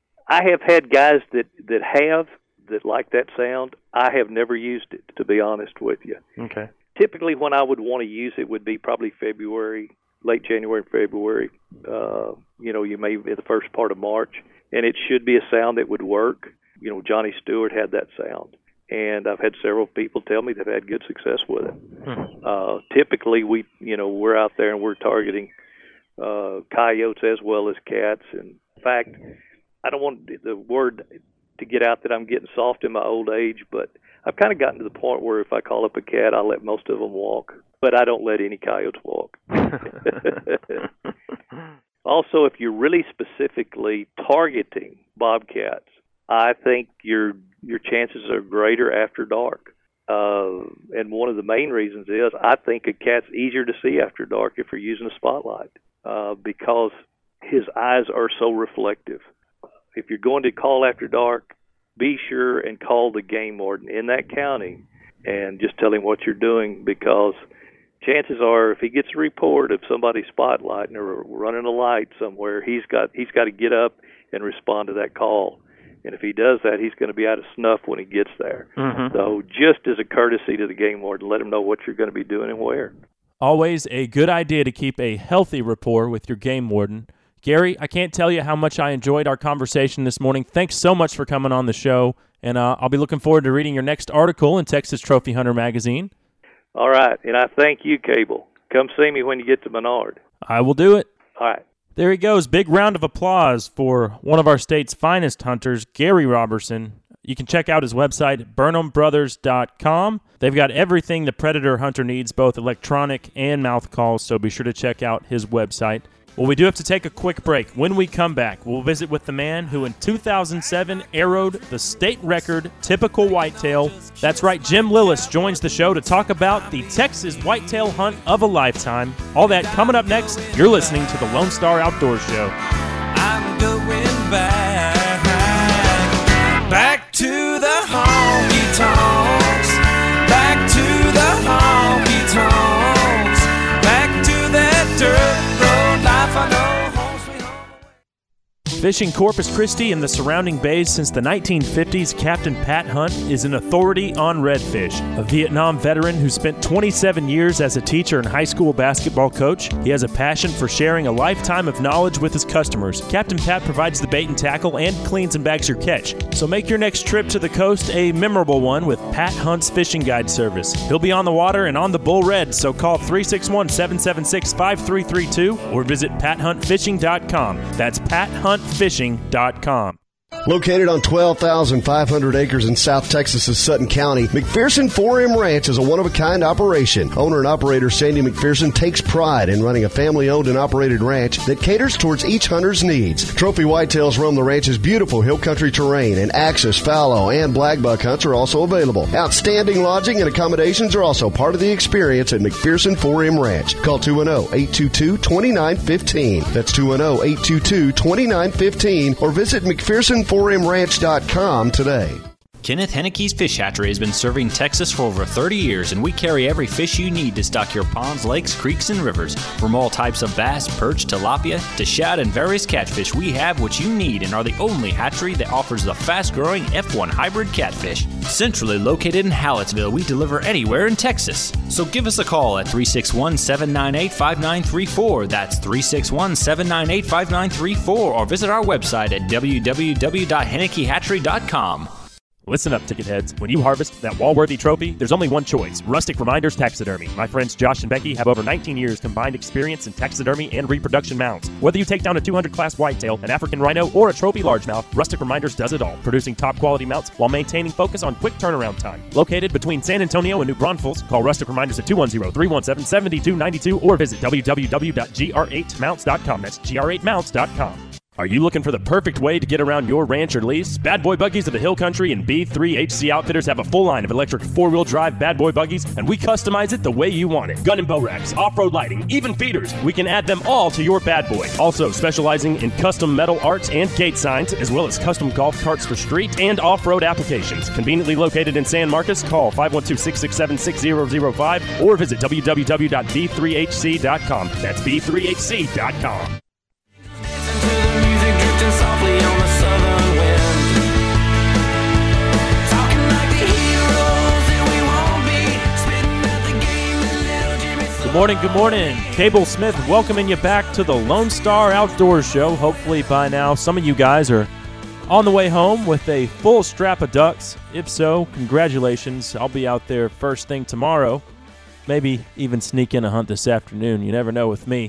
I have had guys that, that have, that like that sound. I have never used it, to be honest with you. Okay. Typically when I would want to use it would be probably February, late January, February. Uh, you know, you may be the first part of March, and it should be a sound that would work. You know, Johnny Stewart had that sound, and I've had several people tell me they've had good success with it. Hmm. Uh, typically, we, you know, we're out there and we're targeting uh, coyotes as well as cats. In fact, I don't want the word to get out that I'm getting soft in my old age, but I've kind of gotten to the point where if I call up a cat, I let most of them walk, but I don't let any coyotes walk. Also, if you're really specifically targeting bobcats, I think your your chances are greater after dark. Uh, and one of the main reasons is I think a cat's easier to see after dark if you're using a spotlight uh, because his eyes are so reflective. If you're going to call after dark, be sure and call the game warden in that county and just tell him what you're doing, because chances are if he gets a report of somebody spotlighting or running a light somewhere, he's got he's got to get up and respond to that call. And if he does that, he's going to be out of snuff when he gets there. Mm-hmm. So just as a courtesy to the game warden, let him know what you're going to be doing and where. Always a good idea to keep a healthy rapport with your game warden. Gary, I can't tell you how much I enjoyed our conversation this morning. Thanks so much for coming on the show, and uh, I'll be looking forward to reading your next article in Texas Trophy Hunter magazine. All right, and I thank you, Cable. Come see me when you get to Menard. I will do it. All right. There he goes. Big round of applause for one of our state's finest hunters, Gary Roberson. You can check out his website, burnham brothers dot com. They've got everything the predator hunter needs, both electronic and mouth calls, so be sure to check out his website. Well, we do have to take a quick break. When we come back, we'll visit with the man who in two thousand seven arrowed the state record typical whitetail. That's right, Jim Lillis joins the show to talk about the Texas whitetail hunt of a lifetime. All that coming up next. You're listening to the Lone Star Outdoors Show. I'm going back, back to the honky tonks, back to the honky tonks, back to that dirt. Fishing Corpus Christi and the surrounding bays since the nineteen fifties, Captain Pat Hunt is an authority on redfish. A Vietnam veteran who spent twenty-seven years as a teacher and high school basketball coach, he has a passion for sharing a lifetime of knowledge with his customers. Captain Pat provides the bait and tackle and cleans and bags your catch. So make your next trip to the coast a memorable one with Pat Hunt's Fishing Guide service. He'll be on the water and on the Bull Red, so call three six one, seven seven six, five three three two or visit pat hunt fishing dot com. That's pat hunt fishing dot com. Located on twelve thousand five hundred acres in South Texas's Sutton County, McPherson four M Ranch is a one-of-a-kind operation. Owner and operator Sandy McPherson takes pride in running a family-owned and operated ranch that caters towards each hunter's needs. Trophy whitetails roam the ranch's beautiful hill country terrain, and axis, fallow, and blackbuck hunts are also available. Outstanding lodging and accommodations are also part of the experience at McPherson four M Ranch. Call two one zero, eight two two, two nine one five. That's two one zero, eight two two, two nine one five, or visit McPherson four M ranch dot com today. Kenneth Henneke's Fish Hatchery has been serving Texas for over thirty years, and we carry every fish you need to stock your ponds, lakes, creeks, and rivers. From all types of bass, perch, tilapia, to shad, and various catfish, we have what you need and are the only hatchery that offers the fast-growing F one hybrid catfish. Centrally located in Hallettsville, we deliver anywhere in Texas. So give us a call at three six one, seven nine eight, five nine three four. That's three six one, seven nine eight, five nine three four, or visit our website at w w w dot henneke hatchery dot com. Listen up, ticket heads. When you harvest that wall-worthy trophy, there's only one choice: Rustic Reminders Taxidermy. My friends Josh and Becky have over nineteen years combined experience in taxidermy and reproduction mounts. Whether you take down a two hundred class whitetail, an African rhino, or a trophy largemouth, Rustic Reminders does it all, producing top-quality mounts while maintaining focus on quick turnaround time. Located between San Antonio and New Braunfels, call Rustic Reminders at two one zero, three one seven, seven two nine two or visit w w w dot g r eight mounts dot com. That's g r eight mounts dot com. Are you looking for the perfect way to get around your ranch or lease? Bad Boy Buggies of the Hill Country and B three H C Outfitters have a full line of electric four-wheel drive Bad Boy Buggies, and we customize it the way you want it. Gun and bow racks, off-road lighting, even feeders. We can add them all to your Bad Boy. Also specializing in custom metal arts and gate signs, as well as custom golf carts for street and off-road applications. Conveniently located in San Marcos, call five one two, six six seven, six zero zero five or visit w w w dot b three h c dot com. That's b three h c dot com. Softly on the southern wind, talking like the heroes that we won't be, spitting at the game that little Jimmy. Good morning, good morning. Cable Smith welcoming you back to the Lone Star Outdoors Show. Hopefully by now some of you guys are on the way home with a full strap of ducks. If so, congratulations. I'll be out there first thing tomorrow. Maybe even sneak in a hunt this afternoon. You never know with me.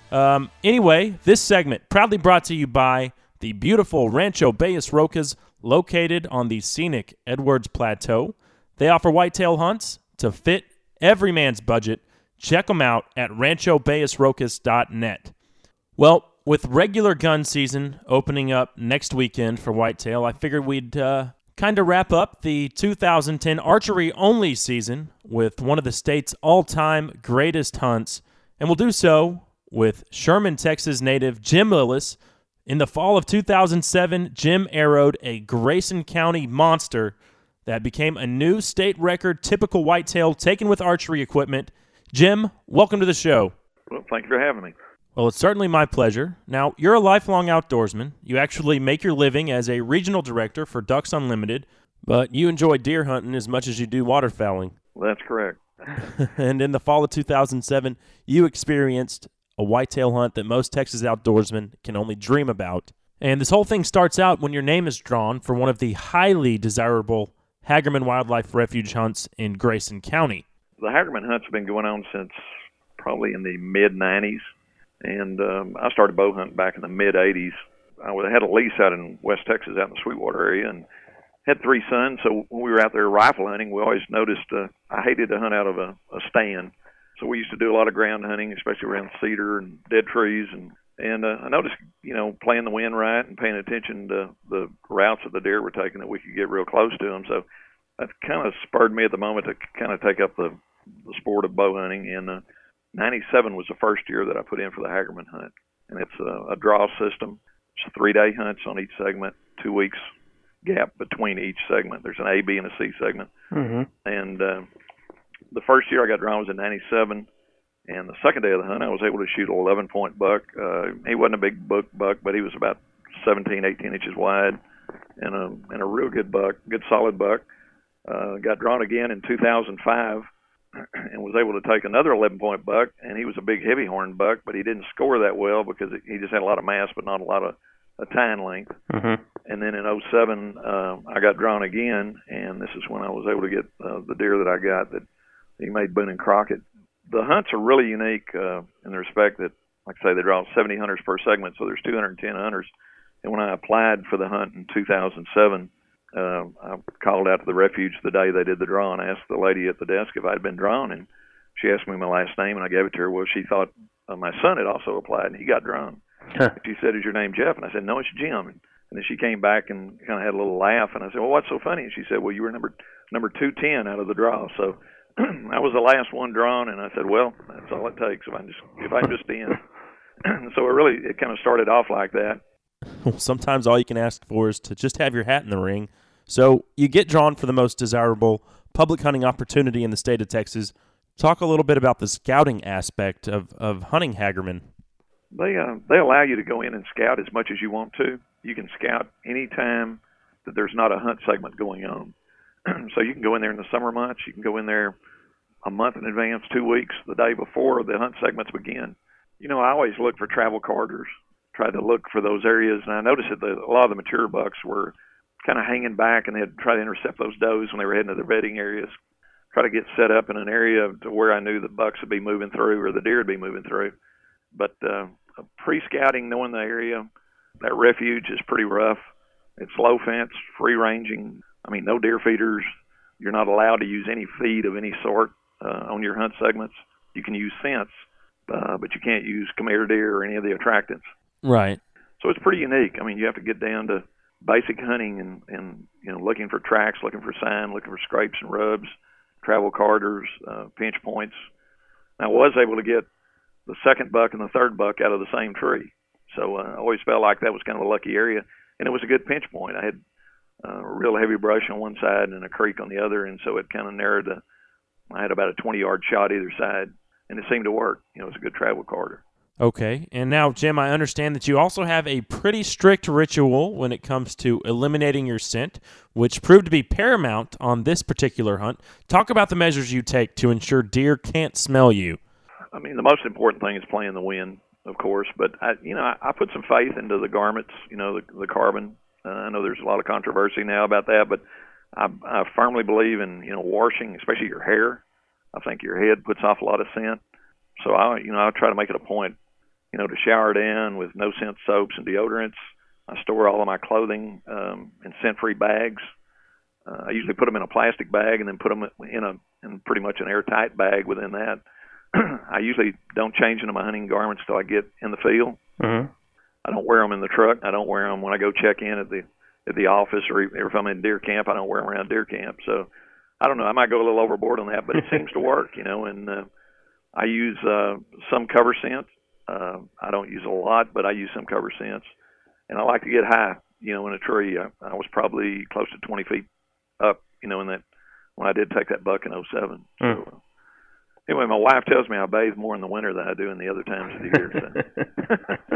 Um, anyway, this segment proudly brought to you by the beautiful Rancho Bayas Rocas located on the scenic Edwards Plateau. They offer whitetail hunts to fit every man's budget. Check them out at rancho bayas rocas dot net. Well, with regular gun season opening up next weekend for whitetail, I figured we'd uh, kind of wrap up the two thousand ten archery-only season with one of the state's all-time greatest hunts, and we'll do so with Sherman, Texas native Jim Lillis. In the fall of two thousand seven, Jim arrowed a Grayson County monster that became a new state record typical whitetail taken with archery equipment. Jim, welcome to the show. Well, thank you for having me. Well, it's certainly my pleasure. Now, you're a lifelong outdoorsman. You actually make your living as a regional director for Ducks Unlimited, but you enjoy deer hunting as much as you do waterfowling. Well, that's correct. And in the fall of two thousand seven, you experienced a whitetail hunt that most Texas outdoorsmen can only dream about. And this whole thing starts out when your name is drawn for one of the highly desirable Hagerman Wildlife Refuge hunts in Grayson County. The Hagerman hunt's been going on since probably in the mid nineties, and um, I started bow hunting back in the mid eighties. I had a lease out in West Texas, out in the Sweetwater area, and had three sons, so when we were out there rifle hunting, we always noticed uh, I hated to hunt out of a, a stand. So we used to do a lot of ground hunting, especially around cedar and dead trees, and and uh, I noticed, you know, playing the wind right and paying attention to the routes that the deer were taking, that we could get real close to them. So that kind of spurred me at the moment to kind of take up the, the sport of bow hunting. And uh, ninety-seven was the first year that I put in for the Hagerman hunt, and it's a, a draw system. It's three-day hunts on each segment, two weeks gap between each segment. There's an A, B, and a C segment. Mm-hmm. And uh, the first year I got drawn was in ninety-seven, and the second day of the hunt I was able to shoot an eleven-point buck. Uh, he wasn't a big buck, buck, but he was about seventeen, eighteen inches wide, and a, and a real good buck, good solid buck. Uh, got drawn again in two thousand five and was able to take another eleven-point buck, and he was a big heavy-horn buck, but he didn't score that well because he just had a lot of mass but not a lot of a tine length. Mm-hmm. And then in oh seven, uh, I got drawn again, and this is when I was able to get uh, the deer that I got that he made Boone and Crockett. The hunts are really unique uh, in the respect that, like I say, they draw seventy hunters per segment, so there's two hundred ten hunters. And when I applied for the hunt in two thousand seven, uh, I called out to the refuge the day they did the draw and asked the lady at the desk if I'd been drawn, and she asked me my last name, and I gave it to her. Well, she thought uh, my son had also applied, and he got drawn. She said, "Is your name Jeff?" And I said, "No, it's Jim." And then she came back and kind of had a little laugh, and I said, "Well, what's so funny?" And she said, "Well, you were number number two ten out of the draw." So I was the last one drawn, and I said, "Well, that's all it takes if I just if I'm just in." So it really it kind of started off like that. Well, sometimes all you can ask for is to just have your hat in the ring. So you get drawn for the most desirable public hunting opportunity in the state of Texas. Talk a little bit about the scouting aspect of, of hunting Hagerman. They uh, they allow you to go in and scout as much as you want to. You can scout any time that there's not a hunt segment going on. So you can go in there in the summer months. You can go in there a month in advance, two weeks, the day before the hunt segments begin. You know, I always look for travel corridors, try to look for those areas, and I noticed that the, a lot of the mature bucks were kind of hanging back, and they'd try to intercept those does when they were heading to their bedding areas, try to get set up in an area to where I knew the bucks would be moving through or the deer would be moving through. But uh, pre-scouting, knowing the area, that refuge is pretty rough. It's low fence, free ranging. I mean, no deer feeders. You're not allowed to use any feed of any sort uh, on your hunt segments. You can use scents, uh, but you can't use come-here deer or any of the attractants. Right. So it's pretty unique. I mean, you have to get down to basic hunting and, and you know, looking for tracks, looking for sign, looking for scrapes and rubs, travel corridors, uh, pinch points. I was able to get the second buck and the third buck out of the same tree. So uh, I always felt like that was kind of a lucky area. And it was a good pinch point. I had uh, a real heavy brush on one side and a creek on the other, and so it kind of narrowed the, I had about a twenty-yard shot either side, and it seemed to work. You know, it was a good travel corridor. Okay. And now, Jim, I understand that you also have a pretty strict ritual when it comes to eliminating your scent, which proved to be paramount on this particular hunt. Talk about the measures you take to ensure deer can't smell you. I mean, the most important thing is playing the wind, of course, but, I, you know, I, I put some faith into the garments, you know, the, the carbon. Uh, I know there's a lot of controversy now about that, but I, I firmly believe in, you know, washing, especially your hair. I think your head puts off a lot of scent. So, I, you know, I try to make it a point you know, to shower down with no scent soaps and deodorants. I store all of my clothing um, in scent-free bags. Uh, I usually put them in a plastic bag and then put them in a in pretty much an airtight bag within that. I usually don't change into my hunting garments till I get in the field. Mm-hmm. I don't wear them in the truck. I don't wear them when I go check in at the at the office, or if I'm in deer camp, I don't wear them around deer camp. So I don't know. I might go a little overboard on that, but it seems to work, you know. And uh, I use uh, some cover scent. Uh, I don't use a lot, but I use some cover scents. And I like to get high, you know, in a tree. I, I was probably close to twenty feet up, you know, in that when I did take that buck in oh seven. Mm. So, uh, anyway, my wife tells me I bathe more in the winter than I do in the other times of the year. So.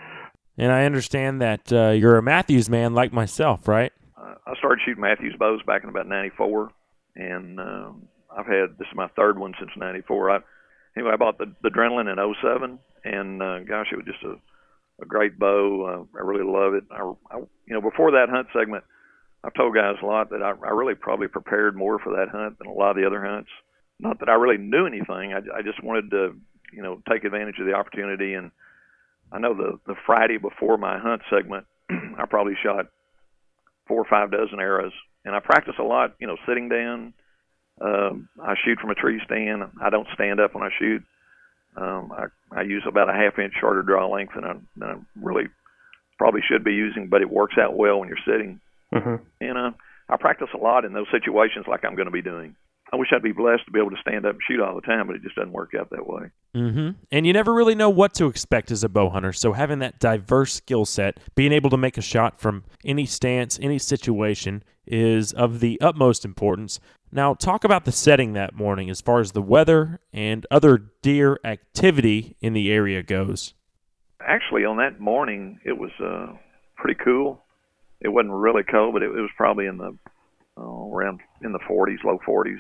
And I understand that uh, you're a Matthews man like myself, right? Uh, I started shooting Matthews bows back in about ninety-four, and um, I've had, this is my third one since ninety-four. I, anyway, I bought the, the Adrenaline in oh seven, and uh, gosh, it was just a, a great bow. Uh, I really love it. I, I, you know, before that hunt segment, I've told guys a lot that I, I really probably prepared more for that hunt than a lot of the other hunts. Not that I really knew anything. I, I just wanted to, you know, take advantage of the opportunity. And I know the, the Friday before my hunt segment, I probably shot four or five dozen arrows. And I practice a lot, you know, sitting down. Um, I shoot from a tree stand. I don't stand up when I shoot. Um, I, I use about a half inch shorter draw length than I, than I really probably should be using, but it works out well when you're sitting. Mm-hmm. And uh, I practice a lot in those situations like I'm going to be doing. I wish I'd be blessed to be able to stand up and shoot all the time, but it just doesn't work out that way. Mm-hmm. And you never really know what to expect as a bow hunter, so having that diverse skill set, being able to make a shot from any stance, any situation, is of the utmost importance. Now, talk about the setting that morning as far as the weather and other deer activity in the area goes. Actually, on that morning, it was uh, pretty cool. It wasn't really cold, but it, it was probably in the uh, around in the forties, low forties.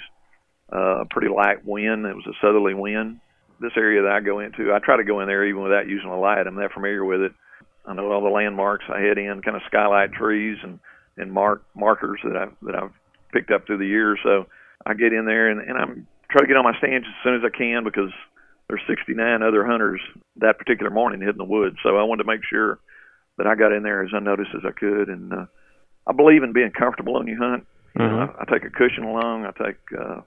Uh, pretty light wind. It was a southerly wind. This area that I go into, I try to go in there even without using a light. I'm that familiar with it. I know all the landmarks I head in, kind of skylight trees and, and mark markers that I've that I've picked up through the years. So I get in there and, and I'm trying to get on my stands as soon as I can because there's sixty-nine other hunters that particular morning hitting the woods. So I wanted to make sure that I got in there as unnoticed as I could. And uh, I believe in being comfortable when you hunt. You Mm-hmm. know, I, I take a cushion along. I take uh,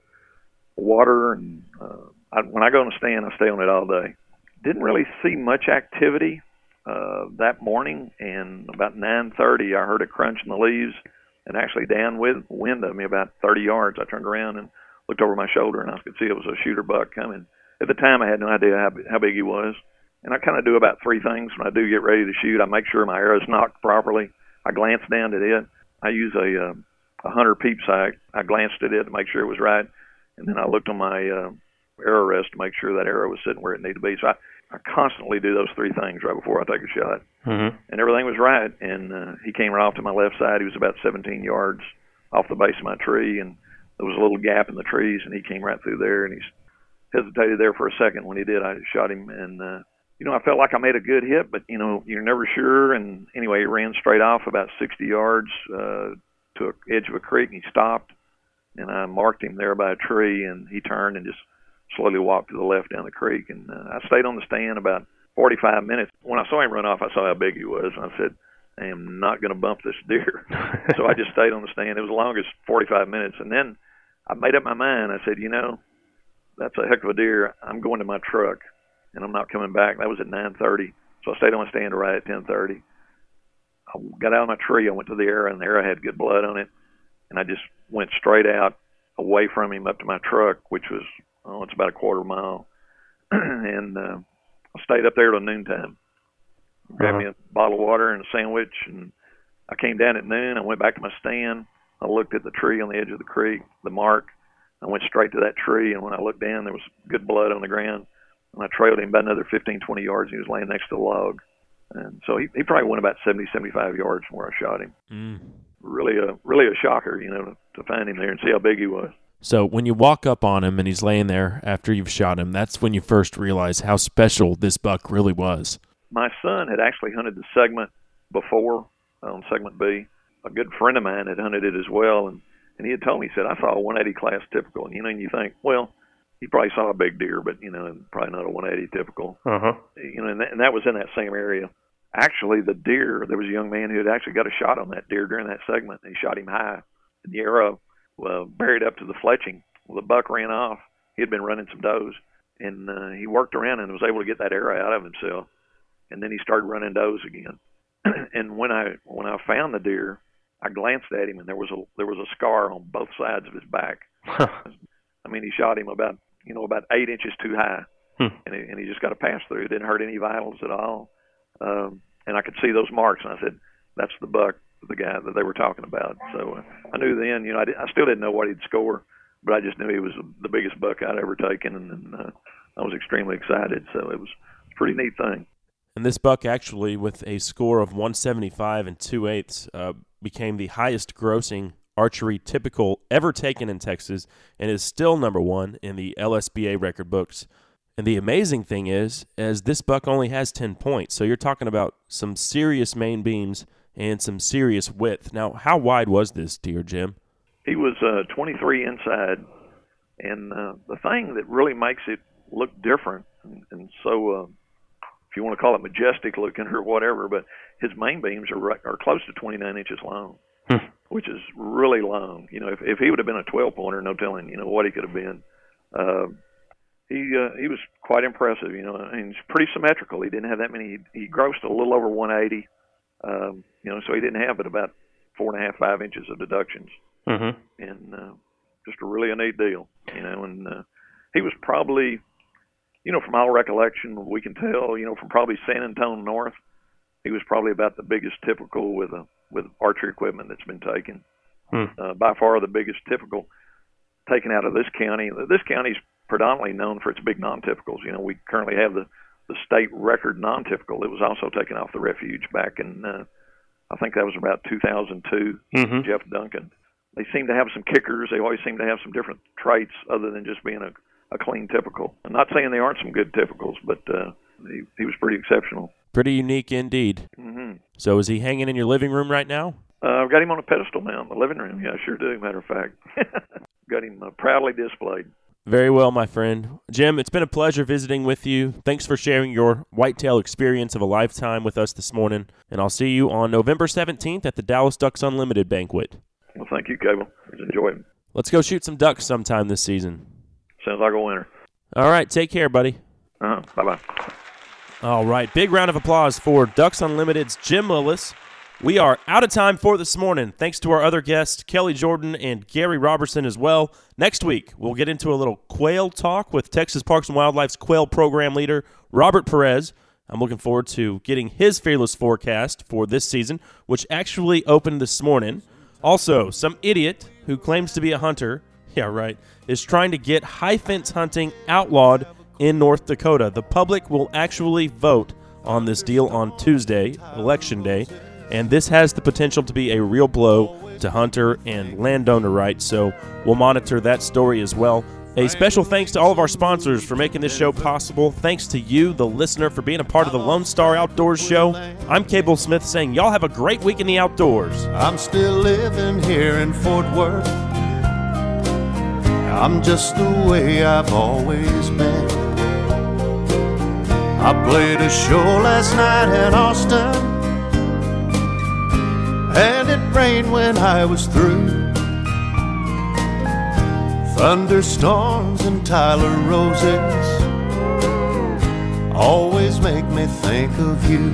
water, and uh, I, when I go on a stand, I stay on it all day. Didn't really see much activity uh, that morning, and about nine thirty, I heard a crunch in the leaves, and actually downwind of me about thirty yards. I turned around and looked over my shoulder, and I could see it was a shooter buck coming. At the time, I had no idea how, how big he was, and I kind of do about three things when I do get ready to shoot. I make sure my arrow's nocked properly. I glance down at it. I use a, uh, a hunter peep sight. I glanced at it to make sure it was right, and then I looked on my uh, arrow rest to make sure that arrow was sitting where it needed to be. So I, I constantly do those three things right before I take a shot. Mm-hmm. And everything was right, and uh, he came right off to my left side. He was about seventeen yards off the base of my tree, and there was a little gap in the trees, and he came right through there, and he hesitated there for a second. When he did, I shot him, and uh, you know, I felt like I made a good hit, but you know, you're never sure. And anyway, he ran straight off about sixty yards uh, to the edge of a creek, and he stopped, and I marked him there by a tree, and he turned and just slowly walked to the left down the creek. And uh, I stayed on the stand about forty-five minutes. When I saw him run off, I saw how big he was, and I said, I am not going to bump this deer. So I just stayed on the stand. It was the longest forty-five minutes. And then I made up my mind. I said, you know, that's a heck of a deer. I'm going to my truck, and I'm not coming back. That was at nine thirty. So I stayed on the stand right at ten thirty. I got out of my tree. I went to the arrow, and the arrow had good blood on it. And I just went straight out away from him up to my truck, which was, oh, it's about a quarter mile. and uh, I stayed up there till noontime. Grabbed Uh-huh. me a bottle of water and a sandwich, and I came down at noon. I went back to my stand. I looked at the tree on the edge of the creek, the mark. I went straight to that tree, and when I looked down, there was good blood on the ground. And I trailed him about another fifteen, twenty yards. He was laying next to the log. And so he, he probably went about seventy, seventy-five yards from where I shot him. Mm. Really a really a shocker, you know, to, to find him there and see how big he was. So when you walk up on him and he's laying there after you've shot him, that's when you first realize how special this buck really was. My son had actually hunted the segment before, on segment B. A good friend of mine had hunted it as well, and, and he had told me, he said, I saw a one eighty class typical. And, you know, and you think, well, he probably saw a big deer, but, you know, probably not a one eighty typical. Uh-huh. You know, and that, and that was in that same area. Actually, the deer, there was a young man who had actually got a shot on that deer during that segment. He shot him high, and the arrow uh, buried up to the fletching. Well, the buck ran off. He had been running some does, and uh, he worked around and was able to get that arrow out of himself. And then he started running does again. And when I when I found the deer, I glanced at him, and there was a there was a scar on both sides of his back. I mean, he shot him about you know about eight inches too high, hmm. and he, and he just got a pass through. It didn't hurt any vitals at all, um, and I could see those marks. And I said, "That's the buck, the guy that they were talking about." So uh, I knew then. You know, I, did, I still didn't know what he'd score, but I just knew he was the biggest buck I'd ever taken, and, and uh, I was extremely excited. So it was a pretty neat thing. And this buck actually, with a score of one seventy-five and two eighths, uh, became the highest grossing archery typical ever taken in Texas and is still number one in the L S B A record books. And the amazing thing is, as this buck only has ten points, so you're talking about some serious main beams and some serious width. Now, how wide was this deer, Jim? He was uh, twenty-three inside, and uh, the thing that really makes it look different, and, and so uh, if you want to call it majestic looking or whatever, but his main beams are right, are close to twenty-nine inches long, hmm. which is really long. You know, if, if he would have been a twelve pointer, no telling, you know, what he could have been. Uh, he uh, he was quite impressive. You know, and he's pretty symmetrical. He didn't have that many. He, he grossed a little over one eighty. Um, you know, so he didn't have but about four and a half, five inches of deductions, mm-hmm. and uh, just a really a neat deal. You know, and uh, he was probably. You know, from our recollection, we can tell, you know, from probably San Antonio north, he was probably about the biggest typical with a with archery equipment that's been taken. Hmm. Uh, by far the biggest typical taken out of this county. This county is predominantly known for its big non-typicals. You know, we currently have the, the state record non-typical. It was also taken off the refuge back in, uh, I think that was about two thousand two, mm-hmm. Jeff Duncan. They seem to have some kickers. They always seem to have some different traits other than just being a a clean typical. I'm not saying there aren't some good typicals, but uh, he, he was pretty exceptional. Pretty unique indeed. Mm-hmm. So is he hanging in your living room right now? Uh, I've got him on a pedestal now in the living room. Yeah, I sure do, matter of fact. Got him uh, proudly displayed. Very well, my friend. Jim, it's been a pleasure visiting with you. Thanks for sharing your whitetail experience of a lifetime with us this morning, and I'll see you on November seventeenth at the Dallas Ducks Unlimited banquet. Well, thank you, Cable. Enjoy it. Let's go shoot some ducks sometime this season. Sounds like a winner. All right, take care, buddy. Uh-huh. Bye-bye. All right, big round of applause for Ducks Unlimited's Jim Lillis. We are out of time for this morning. Thanks to our other guests, Kelly Jordan and Gary Robertson as well. Next week, we'll get into a little quail talk with Texas Parks and Wildlife's quail program leader, Robert Perez. I'm looking forward to getting his fearless forecast for this season, which actually opened this morning. Also, some idiot who claims to be a hunter, yeah, right, is trying to get high fence hunting outlawed in North Dakota. The public will actually vote on this deal on Tuesday, Election Day, and this has the potential to be a real blow to hunter and landowner rights, so we'll monitor that story as well. A special thanks to all of our sponsors for making this show possible. Thanks to you, the listener, for being a part of the Lone Star Outdoors Show. I'm Cable Smith saying y'all have a great week in the outdoors. I'm still living here in Fort Worth. I'm just the way I've always been. I played a show last night in Austin, and it rained when I was through. Thunderstorms and Tyler roses always make me think of you.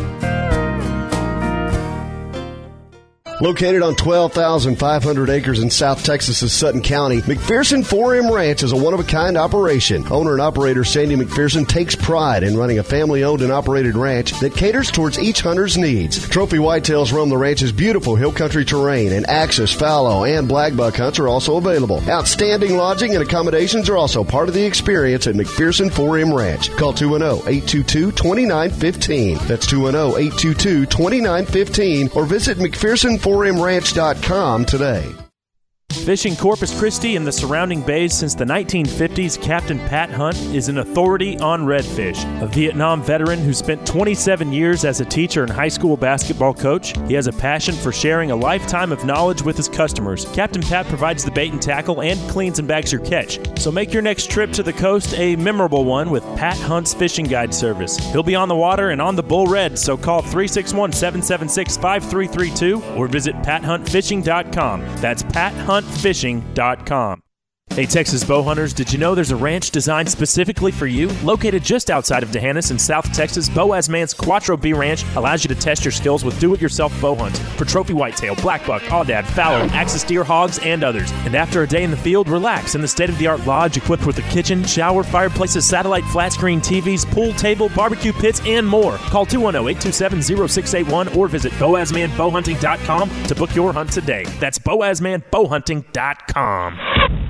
Located on twelve thousand five hundred acres in South Texas's Sutton County, McPherson four M Ranch is a one-of-a-kind operation. Owner and operator Sandy McPherson takes pride in running a family-owned and operated ranch that caters towards each hunter's needs. Trophy whitetails roam the ranch's beautiful hill country terrain, and axis, fallow, and black buck hunts are also available. Outstanding lodging and accommodations are also part of the experience at McPherson four M Ranch. Call two one zero, eight two two, two nine one five. That's two one zero, eight two two, two nine one five, or visit McPherson four M ranch dot com today. Fishing Corpus Christi and the surrounding bays since the nineteen fifties, Captain Pat Hunt is an authority on redfish. A Vietnam veteran who spent twenty-seven years as a teacher and high school basketball coach, he has a passion for sharing a lifetime of knowledge with his customers. Captain Pat provides the bait and tackle and cleans and bags your catch. So make your next trip to the coast a memorable one with Pat Hunt's Fishing Guide service. He'll be on the water and on the Bull Red, so call three six one, seven seven six, five three three two or visit pat hunt fishing dot com. That's pat hunt fishing dot com. Hey Texas bow hunters, did you know there's a ranch designed specifically for you? Located just outside of D'Hanis in South Texas, Boaz Mann's Quattro B Ranch allows you to test your skills with do-it-yourself bow hunts for trophy whitetail, blackbuck, aoudad, fallow, axis deer, hogs, and others. And after a day in the field, relax in the state-of-the-art lodge equipped with a kitchen, shower, fireplaces, satellite flat-screen T Vs, pool table, barbecue pits, and more. Call two one zero, eight two seven, zero six eight one or visit boaz man bow hunting dot com to book your hunt today. That's boaz man bow hunting dot com.